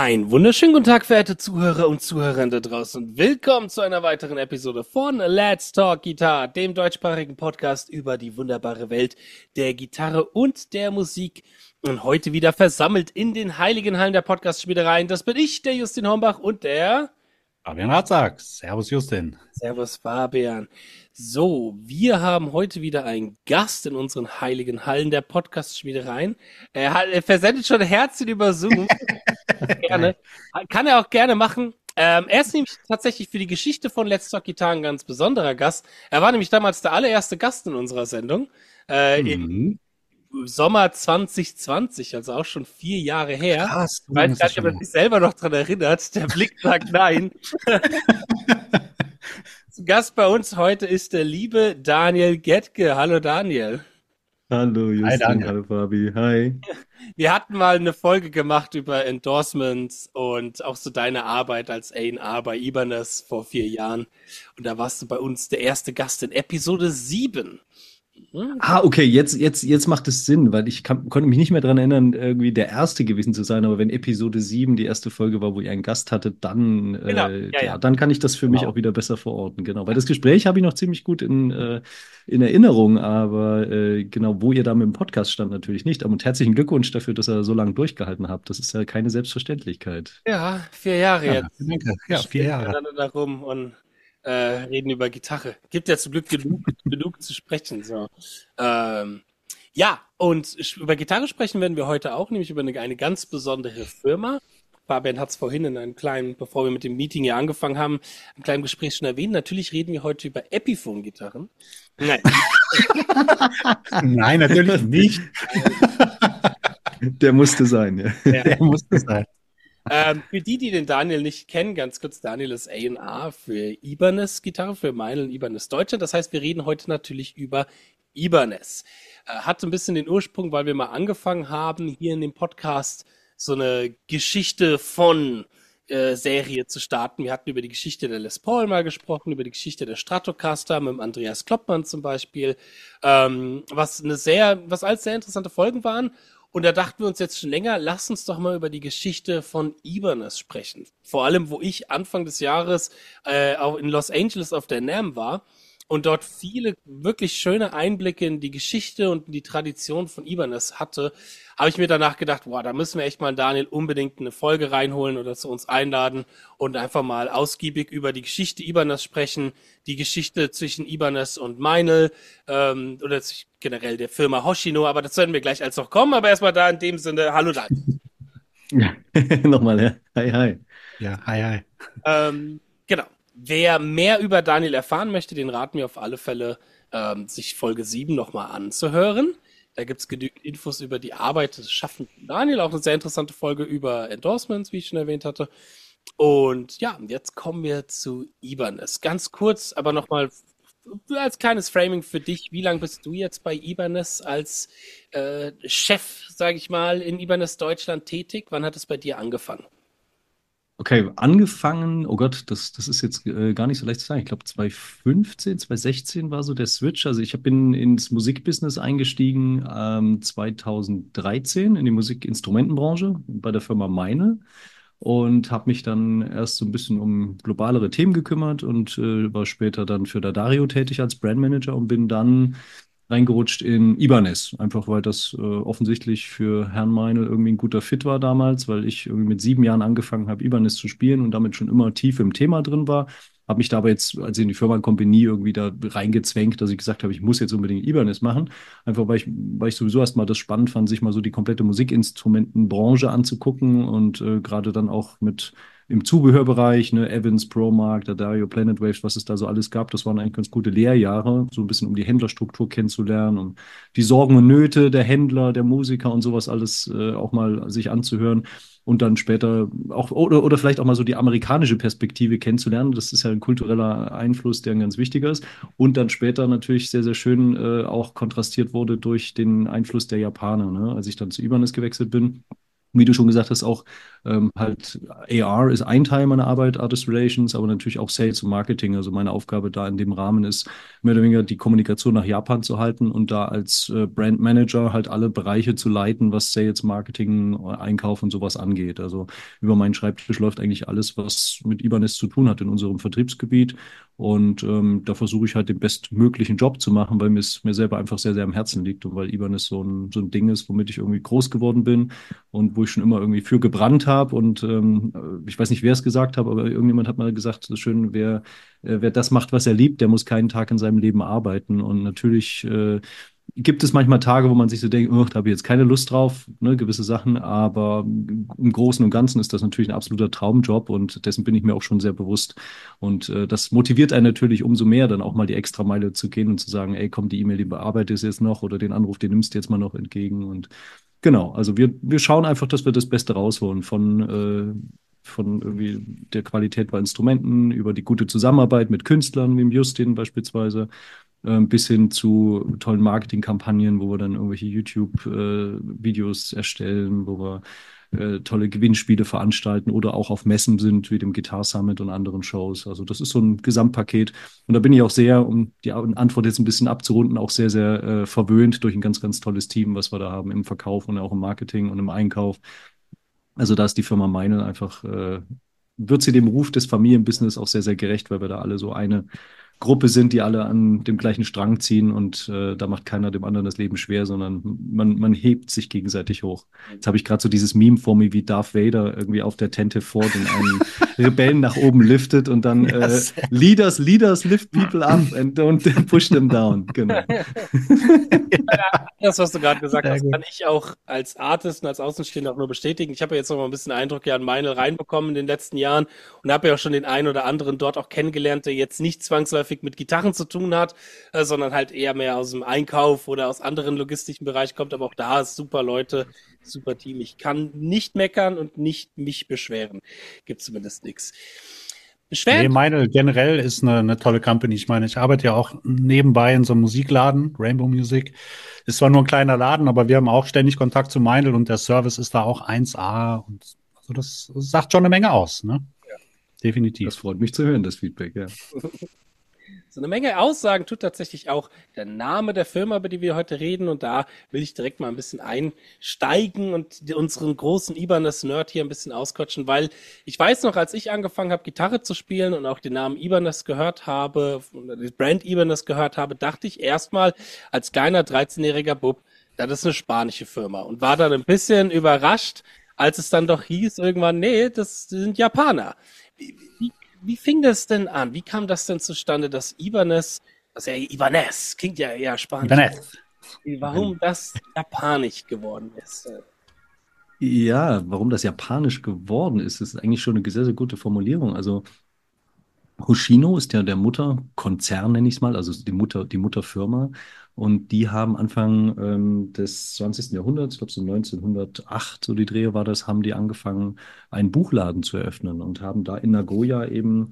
Einen wunderschönen guten Tag, verehrte Zuhörer und Zuhörerinnen da draußen. Und willkommen zu einer weiteren Episode von Let's Talk Guitar, dem deutschsprachigen Podcast über die wunderbare Welt der Gitarre und der Musik. Und heute wieder versammelt in den heiligen Hallen der Podcast-Schmiedereien. Das bin ich, der Justin Hombach und der... Fabian Ratzak. Servus, Justin. Servus Fabian. So, wir haben heute wieder einen Gast in unseren heiligen Hallen der Podcast-Schmiedereien. Er versendet schon Herzchen über Zoom. Gerne. Kann er auch gerne machen. Er ist nämlich tatsächlich für die Geschichte von Let's Talk Guitar ein ganz besonderer Gast. Er war nämlich damals der allererste Gast in unserer Sendung. Im Sommer 2020, also auch schon 4 Jahre her. Krass. Ich weiß gar nicht, ob er sich selber noch dran erinnert. Der Blick sagt nein. Zu Gast bei uns heute ist der liebe Daniel Gettke. Hallo Daniel. Hallo Justin, Daniel. hallo Fabi, hi. Wir hatten mal eine Folge gemacht über Endorsements und auch so deine Arbeit als A&R bei Ibanez vor 4 Jahren. Und da warst du bei uns der erste Gast in Episode 7. Okay, jetzt macht es Sinn, weil konnte mich nicht mehr dran erinnern, irgendwie der Erste gewesen zu sein, aber wenn Episode 7 die erste Folge war, wo ihr einen Gast hattet, dann, Genau, ja. dann kann ich das für mich Genau. auch wieder besser verorten, genau. Weil das Gespräch habe ich noch ziemlich gut in Erinnerung, aber genau, wo ihr da mit dem Podcast stand, natürlich nicht. Und herzlichen Glückwunsch dafür, dass ihr so lange durchgehalten habt. Das ist ja keine Selbstverständlichkeit. Ja, 4 Jahre Ja, jetzt. danke. Ja, 4 Jahre. Miteinander da rum und reden über Gitarre. Gibt ja zum Glück genug zu sprechen. So. Ja, und über Gitarre sprechen werden wir heute auch, nämlich über eine ganz besondere Firma. Fabian hat es vorhin in einem kleinen, bevor wir mit dem Meeting hier angefangen haben, im kleinen Gespräch schon erwähnt. Natürlich reden wir heute über Epiphone-Gitarren. Nein. Nein, natürlich nicht. Der musste sein, ja. Der muss das sein. Für die den Daniel nicht kennen, ganz kurz, Daniel ist A&R für Ibanez-Gitarre, für Meinl Ibanez Deutschland. Das heißt, wir reden heute natürlich über Ibanez. Hat so ein bisschen den Ursprung, weil wir mal angefangen haben, hier in dem Podcast so eine Geschichte von Serie zu starten. Wir hatten über die Geschichte der Les Paul mal gesprochen, über die Geschichte der Stratocaster mit dem Andreas Kloppmann zum Beispiel, was alles sehr interessante Folgen waren. Und da dachten wir uns jetzt schon länger, lass uns doch mal über die Geschichte von Ibanez sprechen. Vor allem, wo ich Anfang des Jahres auch in Los Angeles auf der NAMM war und dort viele wirklich schöne Einblicke in die Geschichte und in die Tradition von Ibanez hatte, habe ich mir danach gedacht, boah, da müssen wir echt mal Daniel unbedingt eine Folge reinholen oder zu uns einladen und einfach mal ausgiebig über die Geschichte Ibanez sprechen, die Geschichte zwischen Ibanez und Meinl oder generell der Firma Hoshino, aber das werden wir gleich als noch kommen, aber erstmal da in dem Sinne, hallo Daniel. Ja. Nochmal, ja. Hi, hi. Ja, hi. Genau. Wer mehr über Daniel erfahren möchte, den raten wir auf alle Fälle, sich Folge 7 nochmal anzuhören. Da gibt's genügend Infos über die Arbeit des Schaffen von Daniel, auch eine sehr interessante Folge über Endorsements, wie ich schon erwähnt hatte. Und ja, jetzt kommen wir zu Ibanez. Ganz kurz, aber nochmal als kleines Framing für dich. Wie lange bist du jetzt bei Ibanez als Chef, sage ich mal, in Ibanez Deutschland tätig? Wann hat es bei dir angefangen? Okay, angefangen, oh Gott, das ist jetzt gar nicht so leicht zu sagen. Ich glaube 2015, 2016 war so der Switch. Also ich bin ins Musikbusiness eingestiegen 2013 in die Musikinstrumentenbranche bei der Firma Meine und habe mich dann erst so ein bisschen um globalere Themen gekümmert und war später dann für D'Addario tätig als Brandmanager und bin dann reingerutscht in Ibanez, einfach weil das offensichtlich für Herrn Meinl irgendwie ein guter Fit war damals, weil ich irgendwie mit 7 Jahren angefangen habe, Ibanez zu spielen und damit schon immer tief im Thema drin war. Habe mich dabei jetzt, als ich in die Firma gekommen bin, nie irgendwie da reingezwängt, dass ich gesagt habe, ich muss jetzt unbedingt Ibanez machen. Einfach weil ich sowieso erstmal das spannend fand, sich mal so die komplette Musikinstrumentenbranche anzugucken und gerade dann auch mit im Zubehörbereich, ne, Evans, ProMark, D'Addario, Planet Waves, was es da so alles gab, das waren eigentlich ganz gute Lehrjahre, so ein bisschen um die Händlerstruktur kennenzulernen, um die Sorgen und Nöte der Händler, der Musiker und sowas alles auch mal sich anzuhören und dann später auch, oder vielleicht auch mal so die amerikanische Perspektive kennenzulernen. Das ist ja ein kultureller Einfluss, der ein ganz wichtiger ist. Und dann später natürlich sehr, sehr schön auch kontrastiert wurde durch den Einfluss der Japaner, ne? Als ich dann zu Ibanez gewechselt bin, wie du schon gesagt hast, auch Halt AR ist ein Teil meiner Arbeit, Artist Relations, aber natürlich auch Sales und Marketing. Also meine Aufgabe da in dem Rahmen ist, mehr oder weniger die Kommunikation nach Japan zu halten und da als Brand Manager halt alle Bereiche zu leiten, was Sales, Marketing, Einkauf und sowas angeht. Also über meinen Schreibtisch läuft eigentlich alles, was mit Ibanez zu tun hat in unserem Vertriebsgebiet. Und da versuche ich halt den bestmöglichen Job zu machen, weil mir selber einfach sehr, sehr am Herzen liegt und weil Ibanez so ein Ding ist, womit ich irgendwie groß geworden bin und wo ich schon immer irgendwie für gebrannt habe. Und ich weiß nicht, wer es gesagt hat, aber irgendjemand hat mal gesagt, so schön, wer das macht, was er liebt, der muss keinen Tag in seinem Leben arbeiten. Und natürlich gibt es manchmal Tage, wo man sich so denkt, oh, da habe ich jetzt keine Lust drauf, ne, gewisse Sachen, aber im Großen und Ganzen ist das natürlich ein absoluter Traumjob und dessen bin ich mir auch schon sehr bewusst. Und das motiviert einen natürlich umso mehr, dann auch mal die Extrameile zu gehen und zu sagen, ey, komm, die E-Mail, die bearbeitest du jetzt noch oder den Anruf, den nimmst du jetzt mal noch entgegen. Und genau, also wir schauen einfach, dass wir das Beste rausholen von irgendwie der Qualität bei Instrumenten, über die gute Zusammenarbeit mit Künstlern, wie im Justin beispielsweise, bis hin zu tollen Marketingkampagnen, wo wir dann irgendwelche YouTube-Videos erstellen, wo wir tolle Gewinnspiele veranstalten oder auch auf Messen sind, wie dem Guitar Summit und anderen Shows. Also das ist so ein Gesamtpaket. Und da bin ich auch sehr, um die Antwort jetzt ein bisschen abzurunden, auch sehr, sehr verwöhnt durch ein ganz, ganz tolles Team, was wir da haben im Verkauf und auch im Marketing und im Einkauf. Also da ist die Firma Meinl einfach, wird sie dem Ruf des Familienbusiness auch sehr, sehr gerecht, weil wir da alle so eine Gruppe sind, die alle an dem gleichen Strang ziehen und da macht keiner dem anderen das Leben schwer, sondern man hebt sich gegenseitig hoch. Jetzt habe ich gerade so dieses Meme vor mir, wie Darth Vader irgendwie auf der Tente vor den einen Rebellen nach oben liftet und dann Leaders lift people up and don't push them down. Genau. Das, was du gerade gesagt Sehr hast, gut. kann ich auch als Artist und als Außenstehender auch nur bestätigen. Ich habe ja jetzt noch mal ein bisschen Eindruck ja an Meinl reinbekommen in den letzten Jahren und habe ja auch schon den einen oder anderen dort auch kennengelernt, der jetzt nicht zwangsläufig mit Gitarren zu tun hat, sondern halt eher mehr aus dem Einkauf oder aus anderen logistischen Bereichen kommt. Aber auch da ist super Leute, super Team. Ich kann nicht meckern und nicht mich beschweren. Gibt zumindest nichts. Nee, Beschweren? meine generell ist eine tolle Company. Ich meine, ich arbeite ja auch nebenbei in so einem Musikladen, Rainbow Music. Ist zwar nur ein kleiner Laden, aber wir haben auch ständig Kontakt zu Meinl und der Service ist da auch 1A. Und also das sagt schon eine Menge aus, ne? Das Definitiv. freut mich zu hören, das Feedback, ja. So eine Menge Aussagen tut tatsächlich auch der Name der Firma, über die wir heute reden. Und da will ich direkt mal ein bisschen einsteigen und unseren großen Ibanez-Nerd hier ein bisschen ausquatschen, weil ich weiß noch, als ich angefangen habe, Gitarre zu spielen und auch den Namen Ibanez gehört habe, das Brand Ibanez gehört habe, dachte ich erstmal als kleiner 13-jähriger Bub, das ist eine spanische Firma und war dann ein bisschen überrascht, als es dann doch hieß irgendwann, nee, das sind Japaner. Wie fing das denn an? Wie kam das denn zustande, dass Ibanez, das ja Ibanez, klingt ja eher spanisch, Ibanez. warum das japanisch geworden ist? Ja, warum das japanisch geworden ist, ist eigentlich schon eine sehr, sehr gute Formulierung. Also Hoshino ist ja der Mutterkonzern, nenne ich es mal, also die Mutterfirma. Und die haben Anfang des 20. Jahrhunderts, ich glaube so 1908, so die Dreh war das, haben die angefangen, einen Buchladen zu eröffnen und haben da in Nagoya eben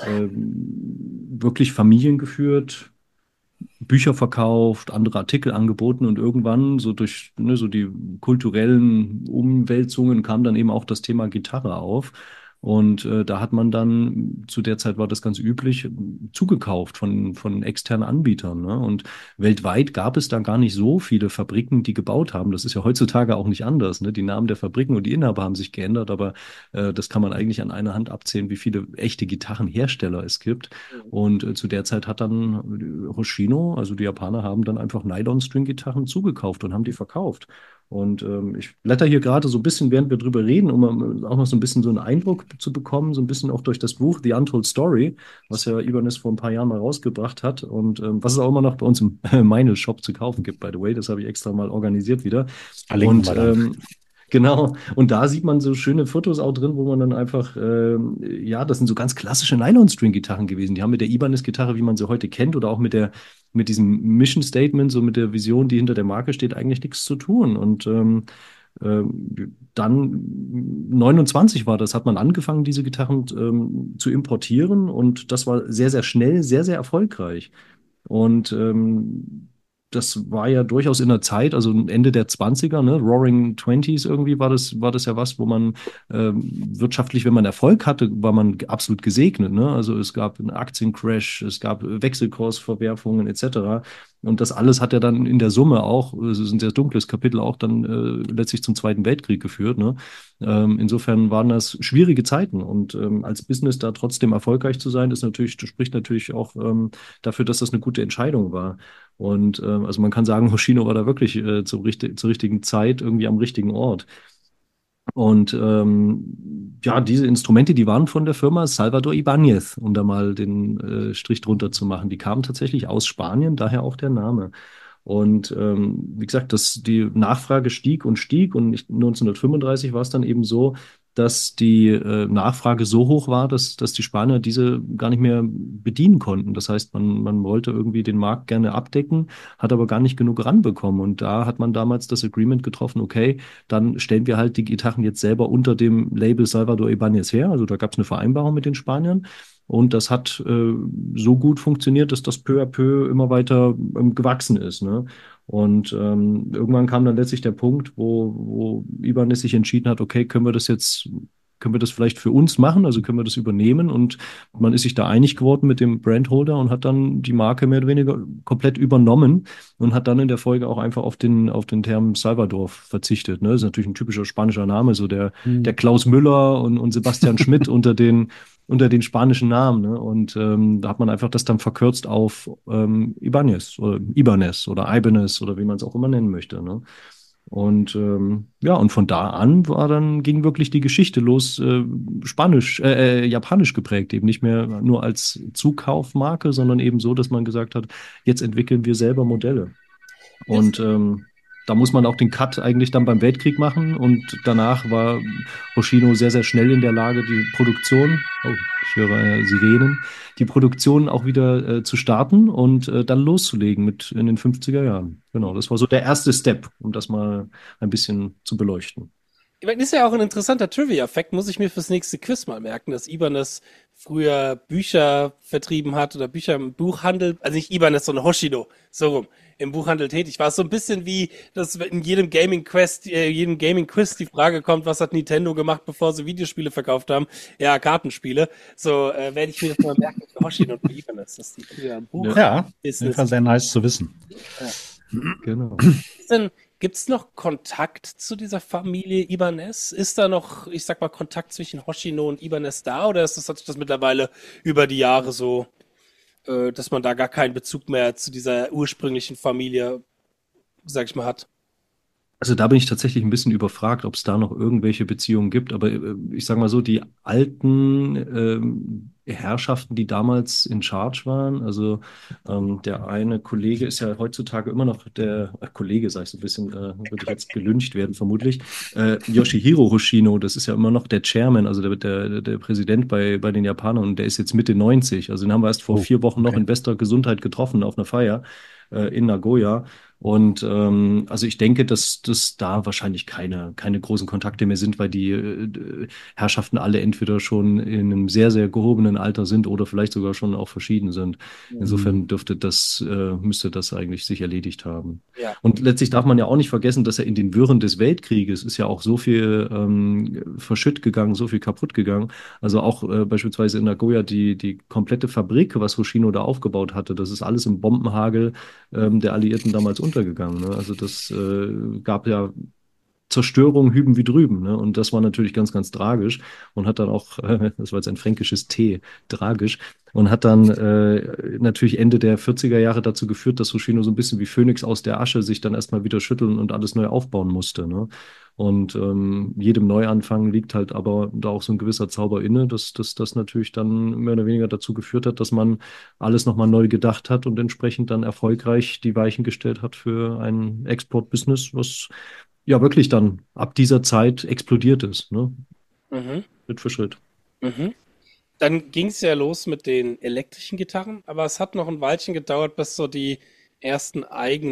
wirklich Familien geführt, Bücher verkauft, andere Artikel angeboten und irgendwann so durch so die kulturellen Umwälzungen kam dann eben auch das Thema Gitarre auf. Und da hat man dann, zu der Zeit war das ganz üblich, zugekauft von externen Anbietern. Ne? Und weltweit gab es da gar nicht so viele Fabriken, die gebaut haben. Das ist ja heutzutage auch nicht anders. Ne? Die Namen der Fabriken und die Inhaber haben sich geändert, aber das kann man eigentlich an einer Hand abzählen, wie viele echte Gitarrenhersteller es gibt. Und zu der Zeit hat dann Hoshino, also die Japaner, haben dann einfach Nylon-String-Gitarren zugekauft und haben die verkauft. Und ich blätter hier gerade so ein bisschen, während wir drüber reden, um auch noch so ein bisschen so einen Eindruck zu bekommen, so ein bisschen auch durch das Buch The Untold Story, was ja Ibanez vor ein paar Jahren mal rausgebracht hat und was es auch immer noch bei uns im Meinl-Shop zu kaufen gibt, by the way. Das habe ich extra mal organisiert wieder. Verlinken Und wir dann. genau, und da sieht man so schöne Fotos auch drin, wo man dann einfach, ja, das sind so ganz klassische Nylon-String-Gitarren gewesen. Die haben mit der Ibanez-Gitarre, wie man sie heute kennt, oder auch mit diesem Mission Statement, so mit der Vision, die hinter der Marke steht, eigentlich nichts zu tun. Und dann 29 war das, hat man angefangen, diese Gitarren zu importieren und das war sehr, sehr schnell, sehr, sehr erfolgreich. Und das war ja durchaus in der Zeit, also Ende der Zwanziger, ne, Roaring Twenties irgendwie war das ja was, wo man wirtschaftlich, wenn man Erfolg hatte, war man absolut gesegnet, ne? Also es gab einen Aktiencrash, es gab Wechselkursverwerfungen etc. Und das alles hat ja dann in der Summe auch, es ist ein sehr dunkles Kapitel, auch dann letztlich zum Zweiten Weltkrieg geführt, ne? Insofern waren das schwierige Zeiten und als Business da trotzdem erfolgreich zu sein, ist natürlich, das spricht natürlich auch dafür, dass das eine gute Entscheidung war. Und also man kann sagen, Hoshino war da wirklich zur richtigen Zeit irgendwie am richtigen Ort. Und ja, diese Instrumente, die waren von der Firma Salvador Ibáñez, um da mal den Strich drunter zu machen. Die kamen tatsächlich aus Spanien, daher auch der Name. Und wie gesagt, die Nachfrage stieg und stieg und 1935 war es dann eben so, dass die Nachfrage so hoch war, dass die Spanier diese gar nicht mehr bedienen konnten. Das heißt, man wollte irgendwie den Markt gerne abdecken, hat aber gar nicht genug ranbekommen. Und da hat man damals das Agreement getroffen, okay, dann stellen wir halt die Gitarren jetzt selber unter dem Label Salvador Ibáñez her. Also da gab es eine Vereinbarung mit den Spaniern. Und das hat so gut funktioniert, dass das peu à peu immer weiter gewachsen ist. Ne? Und irgendwann kam dann letztlich der Punkt, wo Ibanez sich entschieden hat, okay, können wir das vielleicht für uns machen? Also können wir das übernehmen? Und man ist sich da einig geworden mit dem Brandholder und hat dann die Marke mehr oder weniger komplett übernommen und hat dann in der Folge auch einfach auf den Term Salvador verzichtet. Ne? Das ist natürlich ein typischer spanischer Name, so der Hm. Klaus Müller und Sebastian Schmidt unter den spanischen Namen. Ne? Und da hat man einfach das dann verkürzt auf Ibanez oder Ibanez oder wie man es auch immer nennen möchte. Ne? Und ja, und von da an ging wirklich die Geschichte los, japanisch geprägt, eben nicht mehr nur als Zukaufmarke, sondern eben so, dass man gesagt hat, jetzt entwickeln wir selber Modelle. Und da muss man auch den Cut eigentlich dann beim Weltkrieg machen. Und danach war Hoshino sehr, sehr schnell in der Lage, die Produktion, oh, ich höre Sirenen, die Produktion auch wieder zu starten und dann loszulegen mit in den 50er Jahren. Genau, das war so der erste Step, um das mal ein bisschen zu beleuchten. Ich meine, ist ja auch ein interessanter Trivia-Fact, muss ich mir fürs nächste Quiz mal merken, dass Ibanez früher Bücher vertrieben hat oder Bücher im Buchhandel, also nicht Ibanez, sondern Hoshino, so rum, im Buchhandel tätig war. Es so ein bisschen wie, dass in jedem Gaming-Quiz die Frage kommt, was hat Nintendo gemacht, bevor sie Videospiele verkauft haben? Ja, Kartenspiele. So werde ich mir das mal merken für Hoshino und für Ibanez, dass die früher im Ja, Ja, auf jeden Business. Fall sehr nice zu wissen. genau. Gibt's noch Kontakt zu dieser Familie Ibanez? Ist da noch, ich sag mal, Kontakt zwischen Hoshino und Ibanez da oder hat sich das mittlerweile über die Jahre so, dass man da gar keinen Bezug mehr zu dieser ursprünglichen Familie, sag ich mal, hat? Also da bin ich tatsächlich ein bisschen überfragt, ob es da noch irgendwelche Beziehungen gibt. Aber ich sage mal so, die alten Herrschaften, die damals in Charge waren, also der eine Kollege ist ja heutzutage immer noch der Kollege, sag ich so ein bisschen, würde ich jetzt gelyncht werden vermutlich. Yoshihiro Hoshino, das ist ja immer noch der Chairman, also der Präsident bei den Japanern und der ist jetzt Mitte 90. Also den haben wir erst vor Oh, 4 Wochen noch okay. in bester Gesundheit getroffen auf einer Feier in Nagoya. Und also ich denke, dass da wahrscheinlich keine großen Kontakte mehr sind, weil die Herrschaften alle entweder schon in einem sehr, sehr gehobenen Alter sind oder vielleicht sogar schon auch verschieden sind. Hm. Insofern müsste das eigentlich sich erledigt haben. Ja. Und letztlich darf man ja auch nicht vergessen, dass ja in den Wirren des Weltkrieges ist ja auch so viel verschütt gegangen, so viel kaputt gegangen. Also auch beispielsweise in Nagoya die komplette Fabrik, was Hoshino da aufgebaut hatte, das ist alles im Bombenhagel der Alliierten damals untergegangen. Ne? Also das gab ja Zerstörung hüben wie drüben. Ne? Und das war natürlich ganz, ganz tragisch und hat dann auch, das war jetzt ein fränkisches T, tragisch, und hat dann natürlich Ende der 40er Jahre dazu geführt, dass Hoshino so ein bisschen wie Phönix aus der Asche sich dann erstmal wieder schütteln und alles neu aufbauen musste. Ne? Und jedem Neuanfang liegt halt aber da auch so ein gewisser Zauber inne, dass das natürlich dann mehr oder weniger dazu geführt hat, dass man alles nochmal neu gedacht hat und entsprechend dann erfolgreich die Weichen gestellt hat für ein Export-Business, was ja wirklich dann ab dieser Zeit explodiert ist, ne? Mhm. Schritt für Schritt. Mhm. Dann ging es ja los mit den elektrischen Gitarren, aber es hat noch ein Weilchen gedauert, bis so die ersten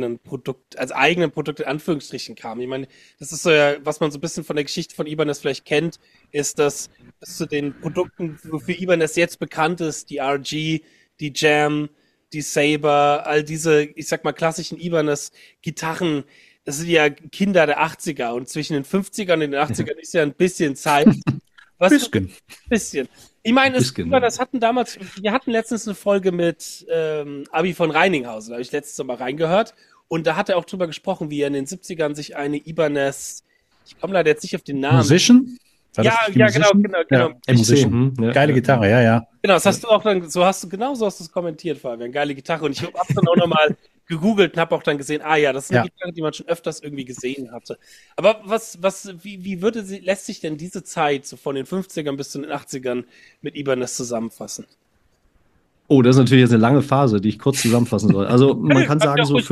eigenen Produkte in Anführungsstrichen kamen. Ich meine, das ist so ja, was man so ein bisschen von der Geschichte von Ibanez vielleicht kennt, ist, dass zu den Produkten, wofür Ibanez jetzt bekannt ist, die RG, die Jam, die Saber, all diese, ich sag mal, klassischen Ibanez-Gitarren, das sind ja Kinder der 80er und zwischen den 50ern und den 80ern ist ja ein bisschen Zeit. Was? Bisschen. Ich meine, das hatten damals, wir hatten letztens eine Folge mit Abi von Reininghausen, da habe ich letztens mal reingehört und da hat er auch drüber gesprochen, wie er in den 70ern sich eine Ibanez, ich komme leider jetzt nicht auf den Namen. Musician? Ja, genau. Ja, Musician. Geile Gitarre, ja. Genau, das hast du auch dann, so hast du es kommentiert, Fabian, geile Gitarre. Und ich habe dann auch nochmal gegoogelt und habe auch dann gesehen, das ist eine Gitarre, die man schon öfters irgendwie gesehen hatte. Aber wie lässt sich denn diese Zeit, so von den 50ern bis zu den 80ern mit Ibanez zusammenfassen? Oh, das ist natürlich jetzt eine lange Phase, die ich kurz zusammenfassen soll. Also man kann sagen, so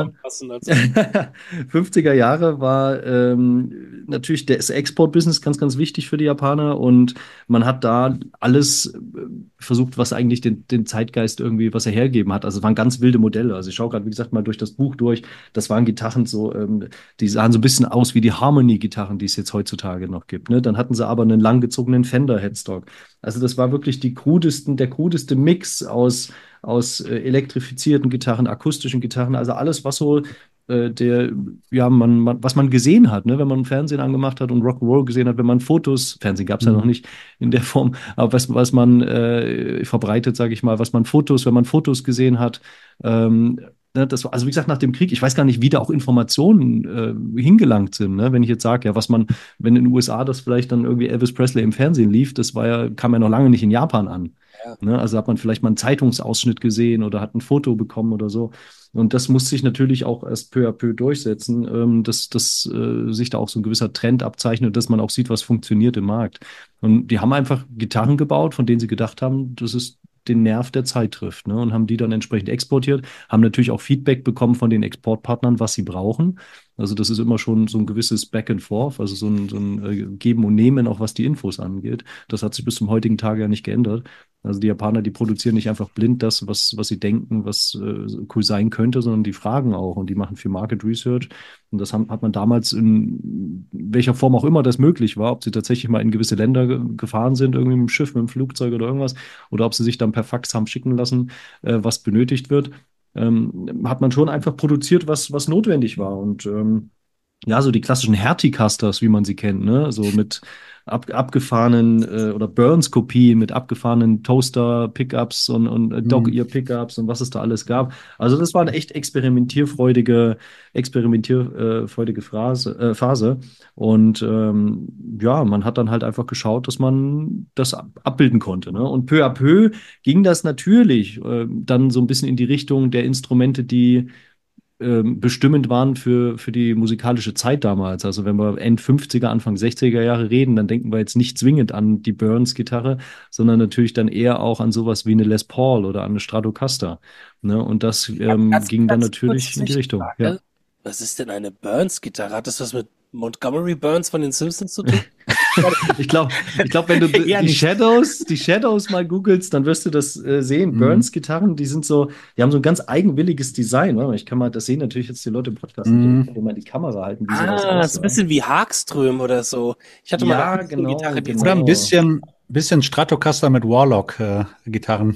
50er Jahre war natürlich das Export-Business ganz, ganz wichtig für die Japaner und man hat da alles versucht, was eigentlich den Zeitgeist irgendwie, was er hergegeben hat. Also es waren ganz wilde Modelle. Also ich schaue gerade, wie gesagt, mal durch das Buch durch. Das waren Gitarren so, die sahen so ein bisschen aus wie die Harmony-Gitarren, die es jetzt heutzutage noch gibt. Ne? Dann hatten sie aber einen langgezogenen Fender-Headstock. Also das war wirklich der krudeste Mix aus elektrifizierten Gitarren, akustischen Gitarren, also alles, was so was man gesehen hat, ne, wenn man Fernsehen angemacht hat und Rock'n'Roll gesehen hat, wenn man Fotos, Fernsehen gab es ja noch nicht in der Form, aber was man verbreitet, sage ich mal, wenn man Fotos gesehen hat, das war, also wie gesagt, nach dem Krieg, ich weiß gar nicht, wie da auch Informationen hingelangt sind, ne? Wenn ich jetzt sage, wenn in den USA das vielleicht dann irgendwie Elvis Presley im Fernsehen lief, kam ja noch lange nicht in Japan an. Ja. Ne? Also hat man vielleicht mal einen Zeitungsausschnitt gesehen oder hat ein Foto bekommen oder so. Und das muss sich natürlich auch erst peu à peu durchsetzen, dass sich da auch so ein gewisser Trend abzeichnet, dass man auch sieht, was funktioniert im Markt. Und die haben einfach Gitarren gebaut, von denen sie gedacht haben, das ist den Nerv der Zeit trifft, ne? Und haben die dann entsprechend exportiert, haben natürlich auch Feedback bekommen von den Exportpartnern, was sie brauchen. Also das ist immer schon so ein gewisses Back and Forth, also so ein Geben und Nehmen, auch was die Infos angeht. Das hat sich bis zum heutigen Tage ja nicht geändert. Also die Japaner, die produzieren nicht einfach blind das, was sie denken, was cool sein könnte, sondern die fragen auch und die machen viel Market Research. Und das hat man damals in welcher Form auch immer das möglich war, ob sie tatsächlich mal in gewisse Länder gefahren sind, irgendwie mit dem Schiff, mit dem Flugzeug oder irgendwas, oder ob sie sich dann per Fax haben schicken lassen, was benötigt wird, hat man schon einfach produziert, was notwendig war. Und ja, so die klassischen Hertie-Custers, wie man sie kennt, ne? So mit abgefahrenen oder Burns-Kopien mit abgefahrenen Toaster-Pickups und Dog-Ear-Pickups und was es da alles gab. Also das war eine echt experimentierfreudige Phase. Und ja, man hat dann halt einfach geschaut, dass man das abbilden konnte. Ne? Und peu à peu ging das natürlich dann so ein bisschen in die Richtung der Instrumente, die bestimmend waren für die musikalische Zeit damals. Also wenn wir End 50er, Anfang 60er Jahre reden, dann denken wir jetzt nicht zwingend an die Burns-Gitarre, sondern natürlich dann eher auch an sowas wie eine Les Paul oder an eine Stratocaster. Ne? Und das ging dann natürlich in die Richtung. Ja. Was ist denn eine Burns-Gitarre? Hat das was mit Montgomery Burns von den Simpsons zu tun? Ich glaube, wenn du die Shadows mal googelst, dann wirst du das sehen. Burns-Gitarren, die haben so ein ganz eigenwilliges Design. Ich kann mal, das sehen natürlich jetzt die Leute im Podcast nicht. Ich kann mal die Kamera halten, wie sowas aussah. Das ist ein bisschen wie Hagström oder so. Ich hatte mal eine Gitarre, die oder ein bisschen Stratocaster mit Warlock-Gitarren.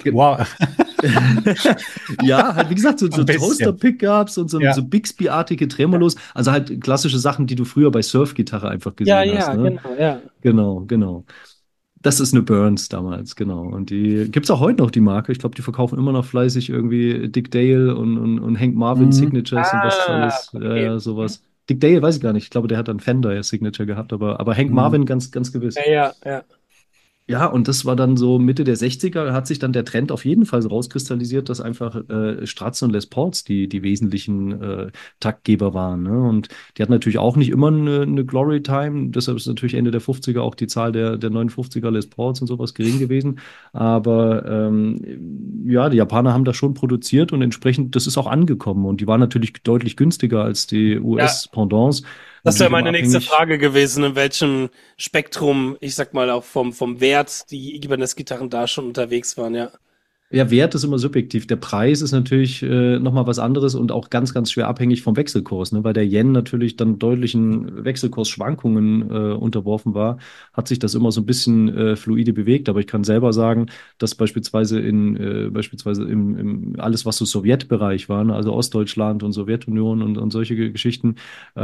Ja, halt wie gesagt, so Toaster-Pickups und so Bixby-artige Tremolos. Also halt klassische Sachen, die du früher bei Surf-Gitarre einfach gesehen hast. Ne? Genau. Das ist eine Burns damals, genau. Und die gibt es auch heute noch, die Marke. Ich glaube, die verkaufen immer noch fleißig irgendwie Dick Dale und Hank Marvin Signatures und was alles. Okay. Sowas. Dick Dale weiß ich gar nicht. Ich glaube, der hat dann Fender Signature gehabt, aber Hank Marvin ganz, ganz gewiss. Ja. Ja, und das war dann so Mitte der 60er, hat sich dann der Trend auf jeden Fall so rauskristallisiert, dass einfach Strats und Les Pauls die wesentlichen Taktgeber waren. Ne? Und die hatten natürlich auch nicht immer eine Glory Time, deshalb ist natürlich Ende der 50er auch die Zahl der 59er Les Pauls und sowas gering gewesen. Aber ja, die Japaner haben das schon produziert und entsprechend, das ist auch angekommen. Und die waren natürlich deutlich günstiger als die US-Pendants. Das wäre meine nächste Frage gewesen, in welchem Spektrum, ich sag mal auch vom Wert, die Ibanez-Gitarren da schon unterwegs waren, ja. Ja, Wert ist immer subjektiv. Der Preis ist natürlich nochmal was anderes und auch ganz, ganz schwer abhängig vom Wechselkurs, ne? Weil der Yen natürlich dann deutlichen Wechselkursschwankungen unterworfen war, hat sich das immer so ein bisschen fluide bewegt. Aber ich kann selber sagen, dass beispielsweise im alles, was so Sowjetbereich war, ne? Also Ostdeutschland und Sowjetunion und solche Geschichten,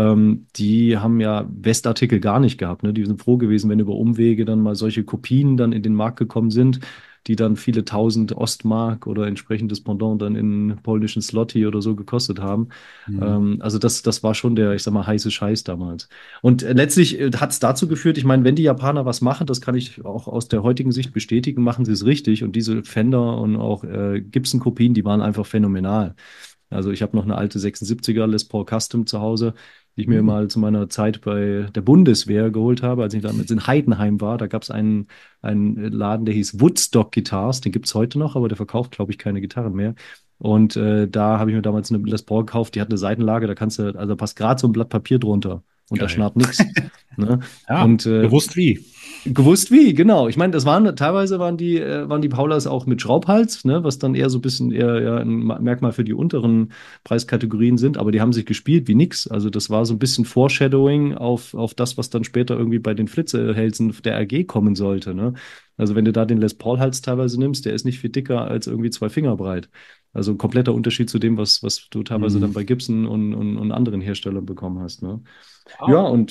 die haben ja Westartikel gar nicht gehabt, ne? Die sind froh gewesen, wenn über Umwege dann mal solche Kopien dann in den Markt gekommen sind, die dann viele tausend Ostmark oder entsprechendes Pendant dann in polnischen Zloty oder so gekostet haben. Mhm. Also das war schon der, ich sag mal, heiße Scheiß damals. Und letztlich hat es dazu geführt, ich meine, wenn die Japaner was machen, das kann ich auch aus der heutigen Sicht bestätigen, machen sie es richtig. Und diese Fender und auch Gibson-Kopien, die waren einfach phänomenal. Also ich habe noch eine alte 76er Les Paul Custom zu Hause, die ich mir Mhm. mal zu meiner Zeit bei der Bundeswehr geholt habe, als ich damals in Heidenheim war. Da gab es einen Laden, der hieß Woodstock Guitars. Den gibt es heute noch, aber der verkauft, glaube ich, keine Gitarren mehr. Und da habe ich mir damals eine Les Paul gekauft, die hat eine Seitenlage, da kannst du, also da passt gerade so ein Blatt Papier drunter und da Geil. schnarrt nix. Ne? Ja, Und gewusst wie. gewusst wie, genau. Ich meine, das waren teilweise waren die Paulas auch mit Schraubhals, ne, was dann eher so ein bisschen eher ja, ein Merkmal für die unteren Preiskategorien sind, aber die haben sich gespielt wie nix. Also das war so ein bisschen Foreshadowing auf das, was dann später irgendwie bei den Flitzehälsen der RG kommen sollte, ne? Also wenn du da den Les Paul Hals teilweise nimmst, der ist nicht viel dicker als irgendwie 2 Finger breit. Also ein kompletter Unterschied zu dem, was du teilweise dann Mhm. bei Gibson und anderen Herstellern bekommen hast, ne? Ja, Wow. und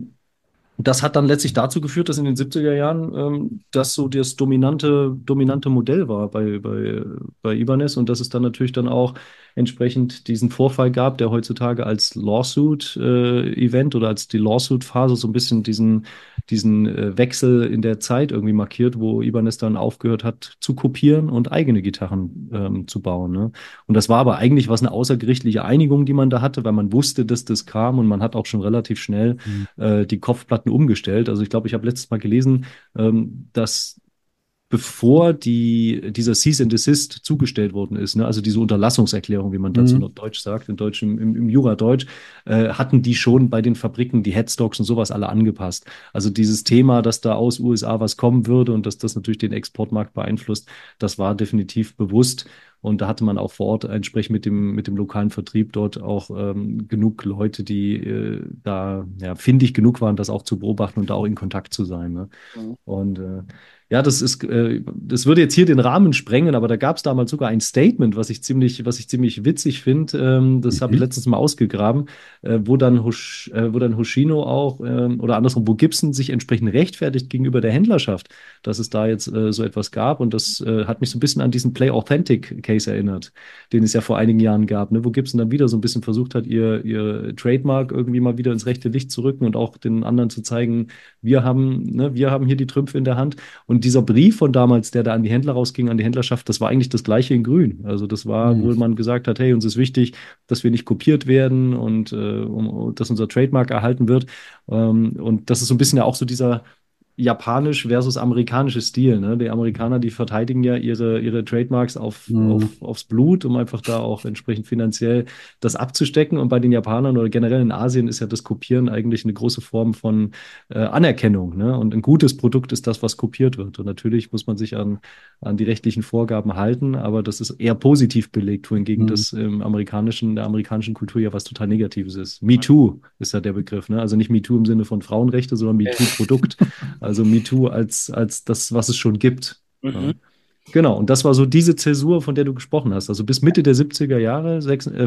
das hat dann letztlich dazu geführt, dass in den 70er Jahren das so das dominante Modell war bei Ibanez und dass es dann natürlich dann auch entsprechend diesen Vorfall gab, der heutzutage als Lawsuit-Event oder als die Lawsuit-Phase so ein bisschen diesen Wechsel in der Zeit irgendwie markiert, wo Ibanez dann aufgehört hat zu kopieren und eigene Gitarren zu bauen. Ne? Und das war aber eigentlich was eine außergerichtliche Einigung, die man da hatte, weil man wusste, dass das kam und man hat auch schon relativ schnell Mhm. die Kopfplatten umgestellt. Also ich glaube, ich habe letztes Mal gelesen, dass bevor dieser Cease and Desist zugestellt worden ist, ne, also diese Unterlassungserklärung, wie man dazu noch Mhm. Deutsch sagt, in Deutsch, im Juradeutsch, hatten die schon bei den Fabriken die Headstocks und sowas alle angepasst. Also dieses Thema, dass da aus USA was kommen würde und dass das natürlich den Exportmarkt beeinflusst, das war definitiv bewusst. Und da hatte man auch vor Ort entsprechend mit dem lokalen Vertrieb dort auch genug Leute, die da ja, findig genug waren, das auch zu beobachten und da auch in Kontakt zu sein. Ne? Mhm. Und ja, das würde jetzt hier den Rahmen sprengen, aber da gab es damals sogar ein Statement, was ich ziemlich witzig finde. Das habe ich Mhm. letztens mal ausgegraben, wo dann Hoshino auch, oder andersrum, wo Gibson sich entsprechend rechtfertigt gegenüber der Händlerschaft, dass es da jetzt so etwas gab. Und das hat mich so ein bisschen an diesen Play Authentic Case erinnert, den es ja vor einigen Jahren gab, ne, wo Gibson dann wieder so ein bisschen versucht hat, ihr Trademark irgendwie mal wieder ins rechte Licht zu rücken und auch den anderen zu zeigen, wir haben hier die Trümpfe in der Hand. Und dieser Brief von damals, der da an die Händler rausging, an die Händlerschaft, das war eigentlich das Gleiche in Grün. Also das war, Mhm. wo man gesagt hat, hey, uns ist wichtig, dass wir nicht kopiert werden und dass unser Trademark erhalten wird. Und das ist so ein bisschen ja auch so dieser japanisch versus amerikanische Stil. Ne? Die Amerikaner, die verteidigen ja ihre Trademarks Mhm. aufs Blut, um einfach da auch entsprechend finanziell das abzustecken. Und bei den Japanern oder generell in Asien ist ja das Kopieren eigentlich eine große Form von Anerkennung. Ne? Und ein gutes Produkt ist das, was kopiert wird. Und natürlich muss man sich an die rechtlichen Vorgaben halten, aber das ist eher positiv belegt, wohingegen Mhm. das der amerikanischen Kultur ja was total Negatives ist. Me Too ist ja der Begriff. Ne? Also nicht Me Too im Sinne von Frauenrechte, sondern Me Too Produkt. Also MeToo als das, was es schon gibt. Mhm. Ja. Genau, und das war so diese Zäsur, von der du gesprochen hast. Also bis Mitte der 70er Jahre,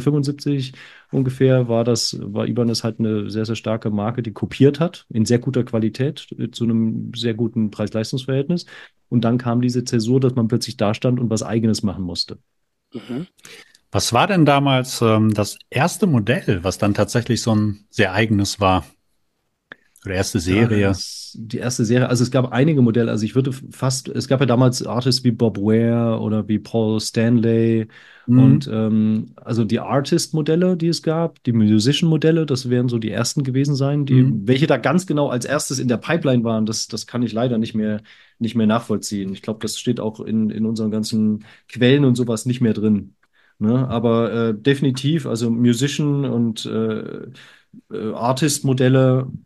75 ungefähr, war Ibanez halt eine sehr, sehr starke Marke, die kopiert hat, in sehr guter Qualität, zu einem sehr guten Preis-Leistungs-Verhältnis. Und dann kam diese Zäsur, dass man plötzlich da stand und was Eigenes machen musste. Mhm. Was war denn damals das erste Modell, was dann tatsächlich so ein sehr eigenes war? Oder erste Serie? Die erste Serie, also es gab einige Modelle, also ich würde fast, es gab ja damals Artists wie Bob Ware oder wie Paul Stanley und Mhm. also die Artist-Modelle, die es gab, die Musician-Modelle, das wären so die ersten gewesen sein, Mhm. welche da ganz genau als erstes in der Pipeline waren, das kann ich leider nicht mehr nachvollziehen. Ich glaube, das steht auch in unseren ganzen Quellen und sowas nicht mehr drin. Ne? Aber definitiv, also Musician und Artist-Modelle.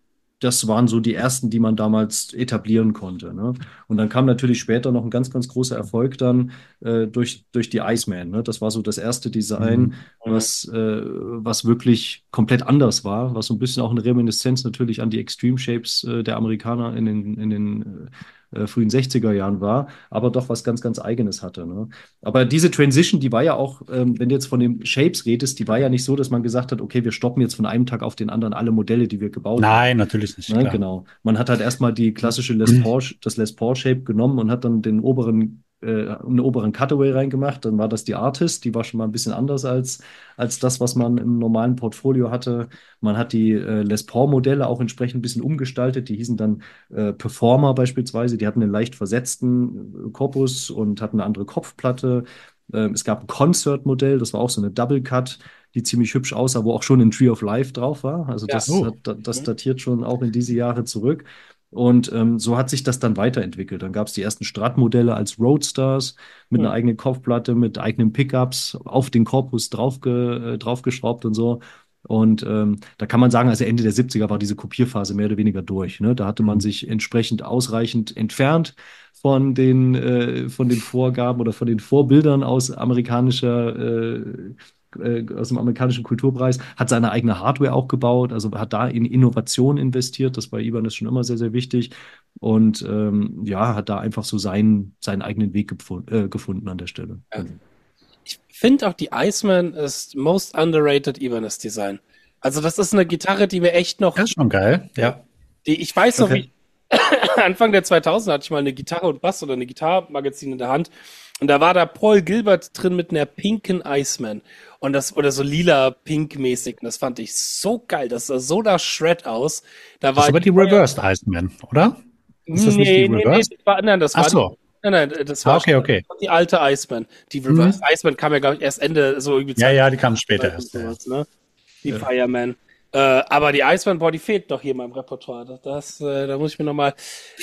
das waren so die ersten, die man damals etablieren konnte. Ne? Und dann kam natürlich später noch ein ganz, ganz großer Erfolg dann durch die Iceman. Ne? Das war so das erste Design, Mhm. was wirklich komplett anders war, was so ein bisschen auch eine Reminiszenz natürlich an die Extreme Shapes der Amerikaner in den frühen 60er Jahren war, aber doch was ganz, ganz Eigenes hatte. Ne? Aber diese Transition, die war ja auch, wenn du jetzt von den Shapes redest, die war ja nicht so, dass man gesagt hat, okay, wir stoppen jetzt von einem Tag auf den anderen alle Modelle, die wir gebaut haben. Nein, natürlich nicht, Ne, klar. genau. Man hat halt erstmal die klassische das Les Paul Shape genommen und hat dann einen oberen Cutaway reingemacht. Dann war das die Artist, die war schon mal ein bisschen anders als das, was man im normalen Portfolio hatte. Man hat die Les Paul Modelle auch entsprechend ein bisschen umgestaltet. Die hießen dann Performer beispielsweise. Die hatten einen leicht versetzten Korpus und hatten eine andere Kopfplatte. Es gab ein Concert-Modell, das war auch so eine Double Cut, die ziemlich hübsch aussah, wo auch schon ein Tree of Life drauf war. Also Ja. Oh. das datiert schon auch in diese Jahre zurück. Und so hat sich das dann weiterentwickelt. Dann gab es die ersten Strat-Modelle als Roadstars mit einer eigenen Kopfplatte, mit eigenen Pickups auf den Korpus draufgeschraubt und so. Und da kann man sagen, also Ende der 70er war diese Kopierphase mehr oder weniger durch. Ne? Da hatte man sich entsprechend ausreichend entfernt von den Vorgaben oder von den Vorbildern aus dem amerikanischen Kulturpreis, hat seine eigene Hardware auch gebaut, also hat da in Innovation investiert. Das war Ibanez schon immer sehr, sehr wichtig. Und ja, hat da einfach so seinen eigenen Weg gefunden an der Stelle. Ja. Ich finde auch die Iceman ist most underrated Ibanez Design. Also das ist eine Gitarre, die mir echt noch, Das ist schon geil, ja. ich weiß noch, Okay. wie Anfang der 2000er hatte ich mal eine Gitarre und Bass oder eine Gitarrenmagazin in der Hand und da war da Paul Gilbert drin mit einer pinken Iceman und das oder so lila pink mäßig und das fand ich so geil, das sah so nach Shred aus. Da Das war ist aber ich die Reversed Iceman, oder? Ist das nicht die nee, Reversed? das Ach war so. das Ah, war okay, okay. die alte Iceman. Die Reverse Mhm. Iceman kam ja, glaube ich, erst Ende, so irgendwie Ja, 2000 ja, die kam später und erst. Ja, ja. sowas, ne? Die Ja. Fireman. Aber die Iceman, boah, die fehlt doch hier in meinem Repertoire. Da muss ich mir nochmal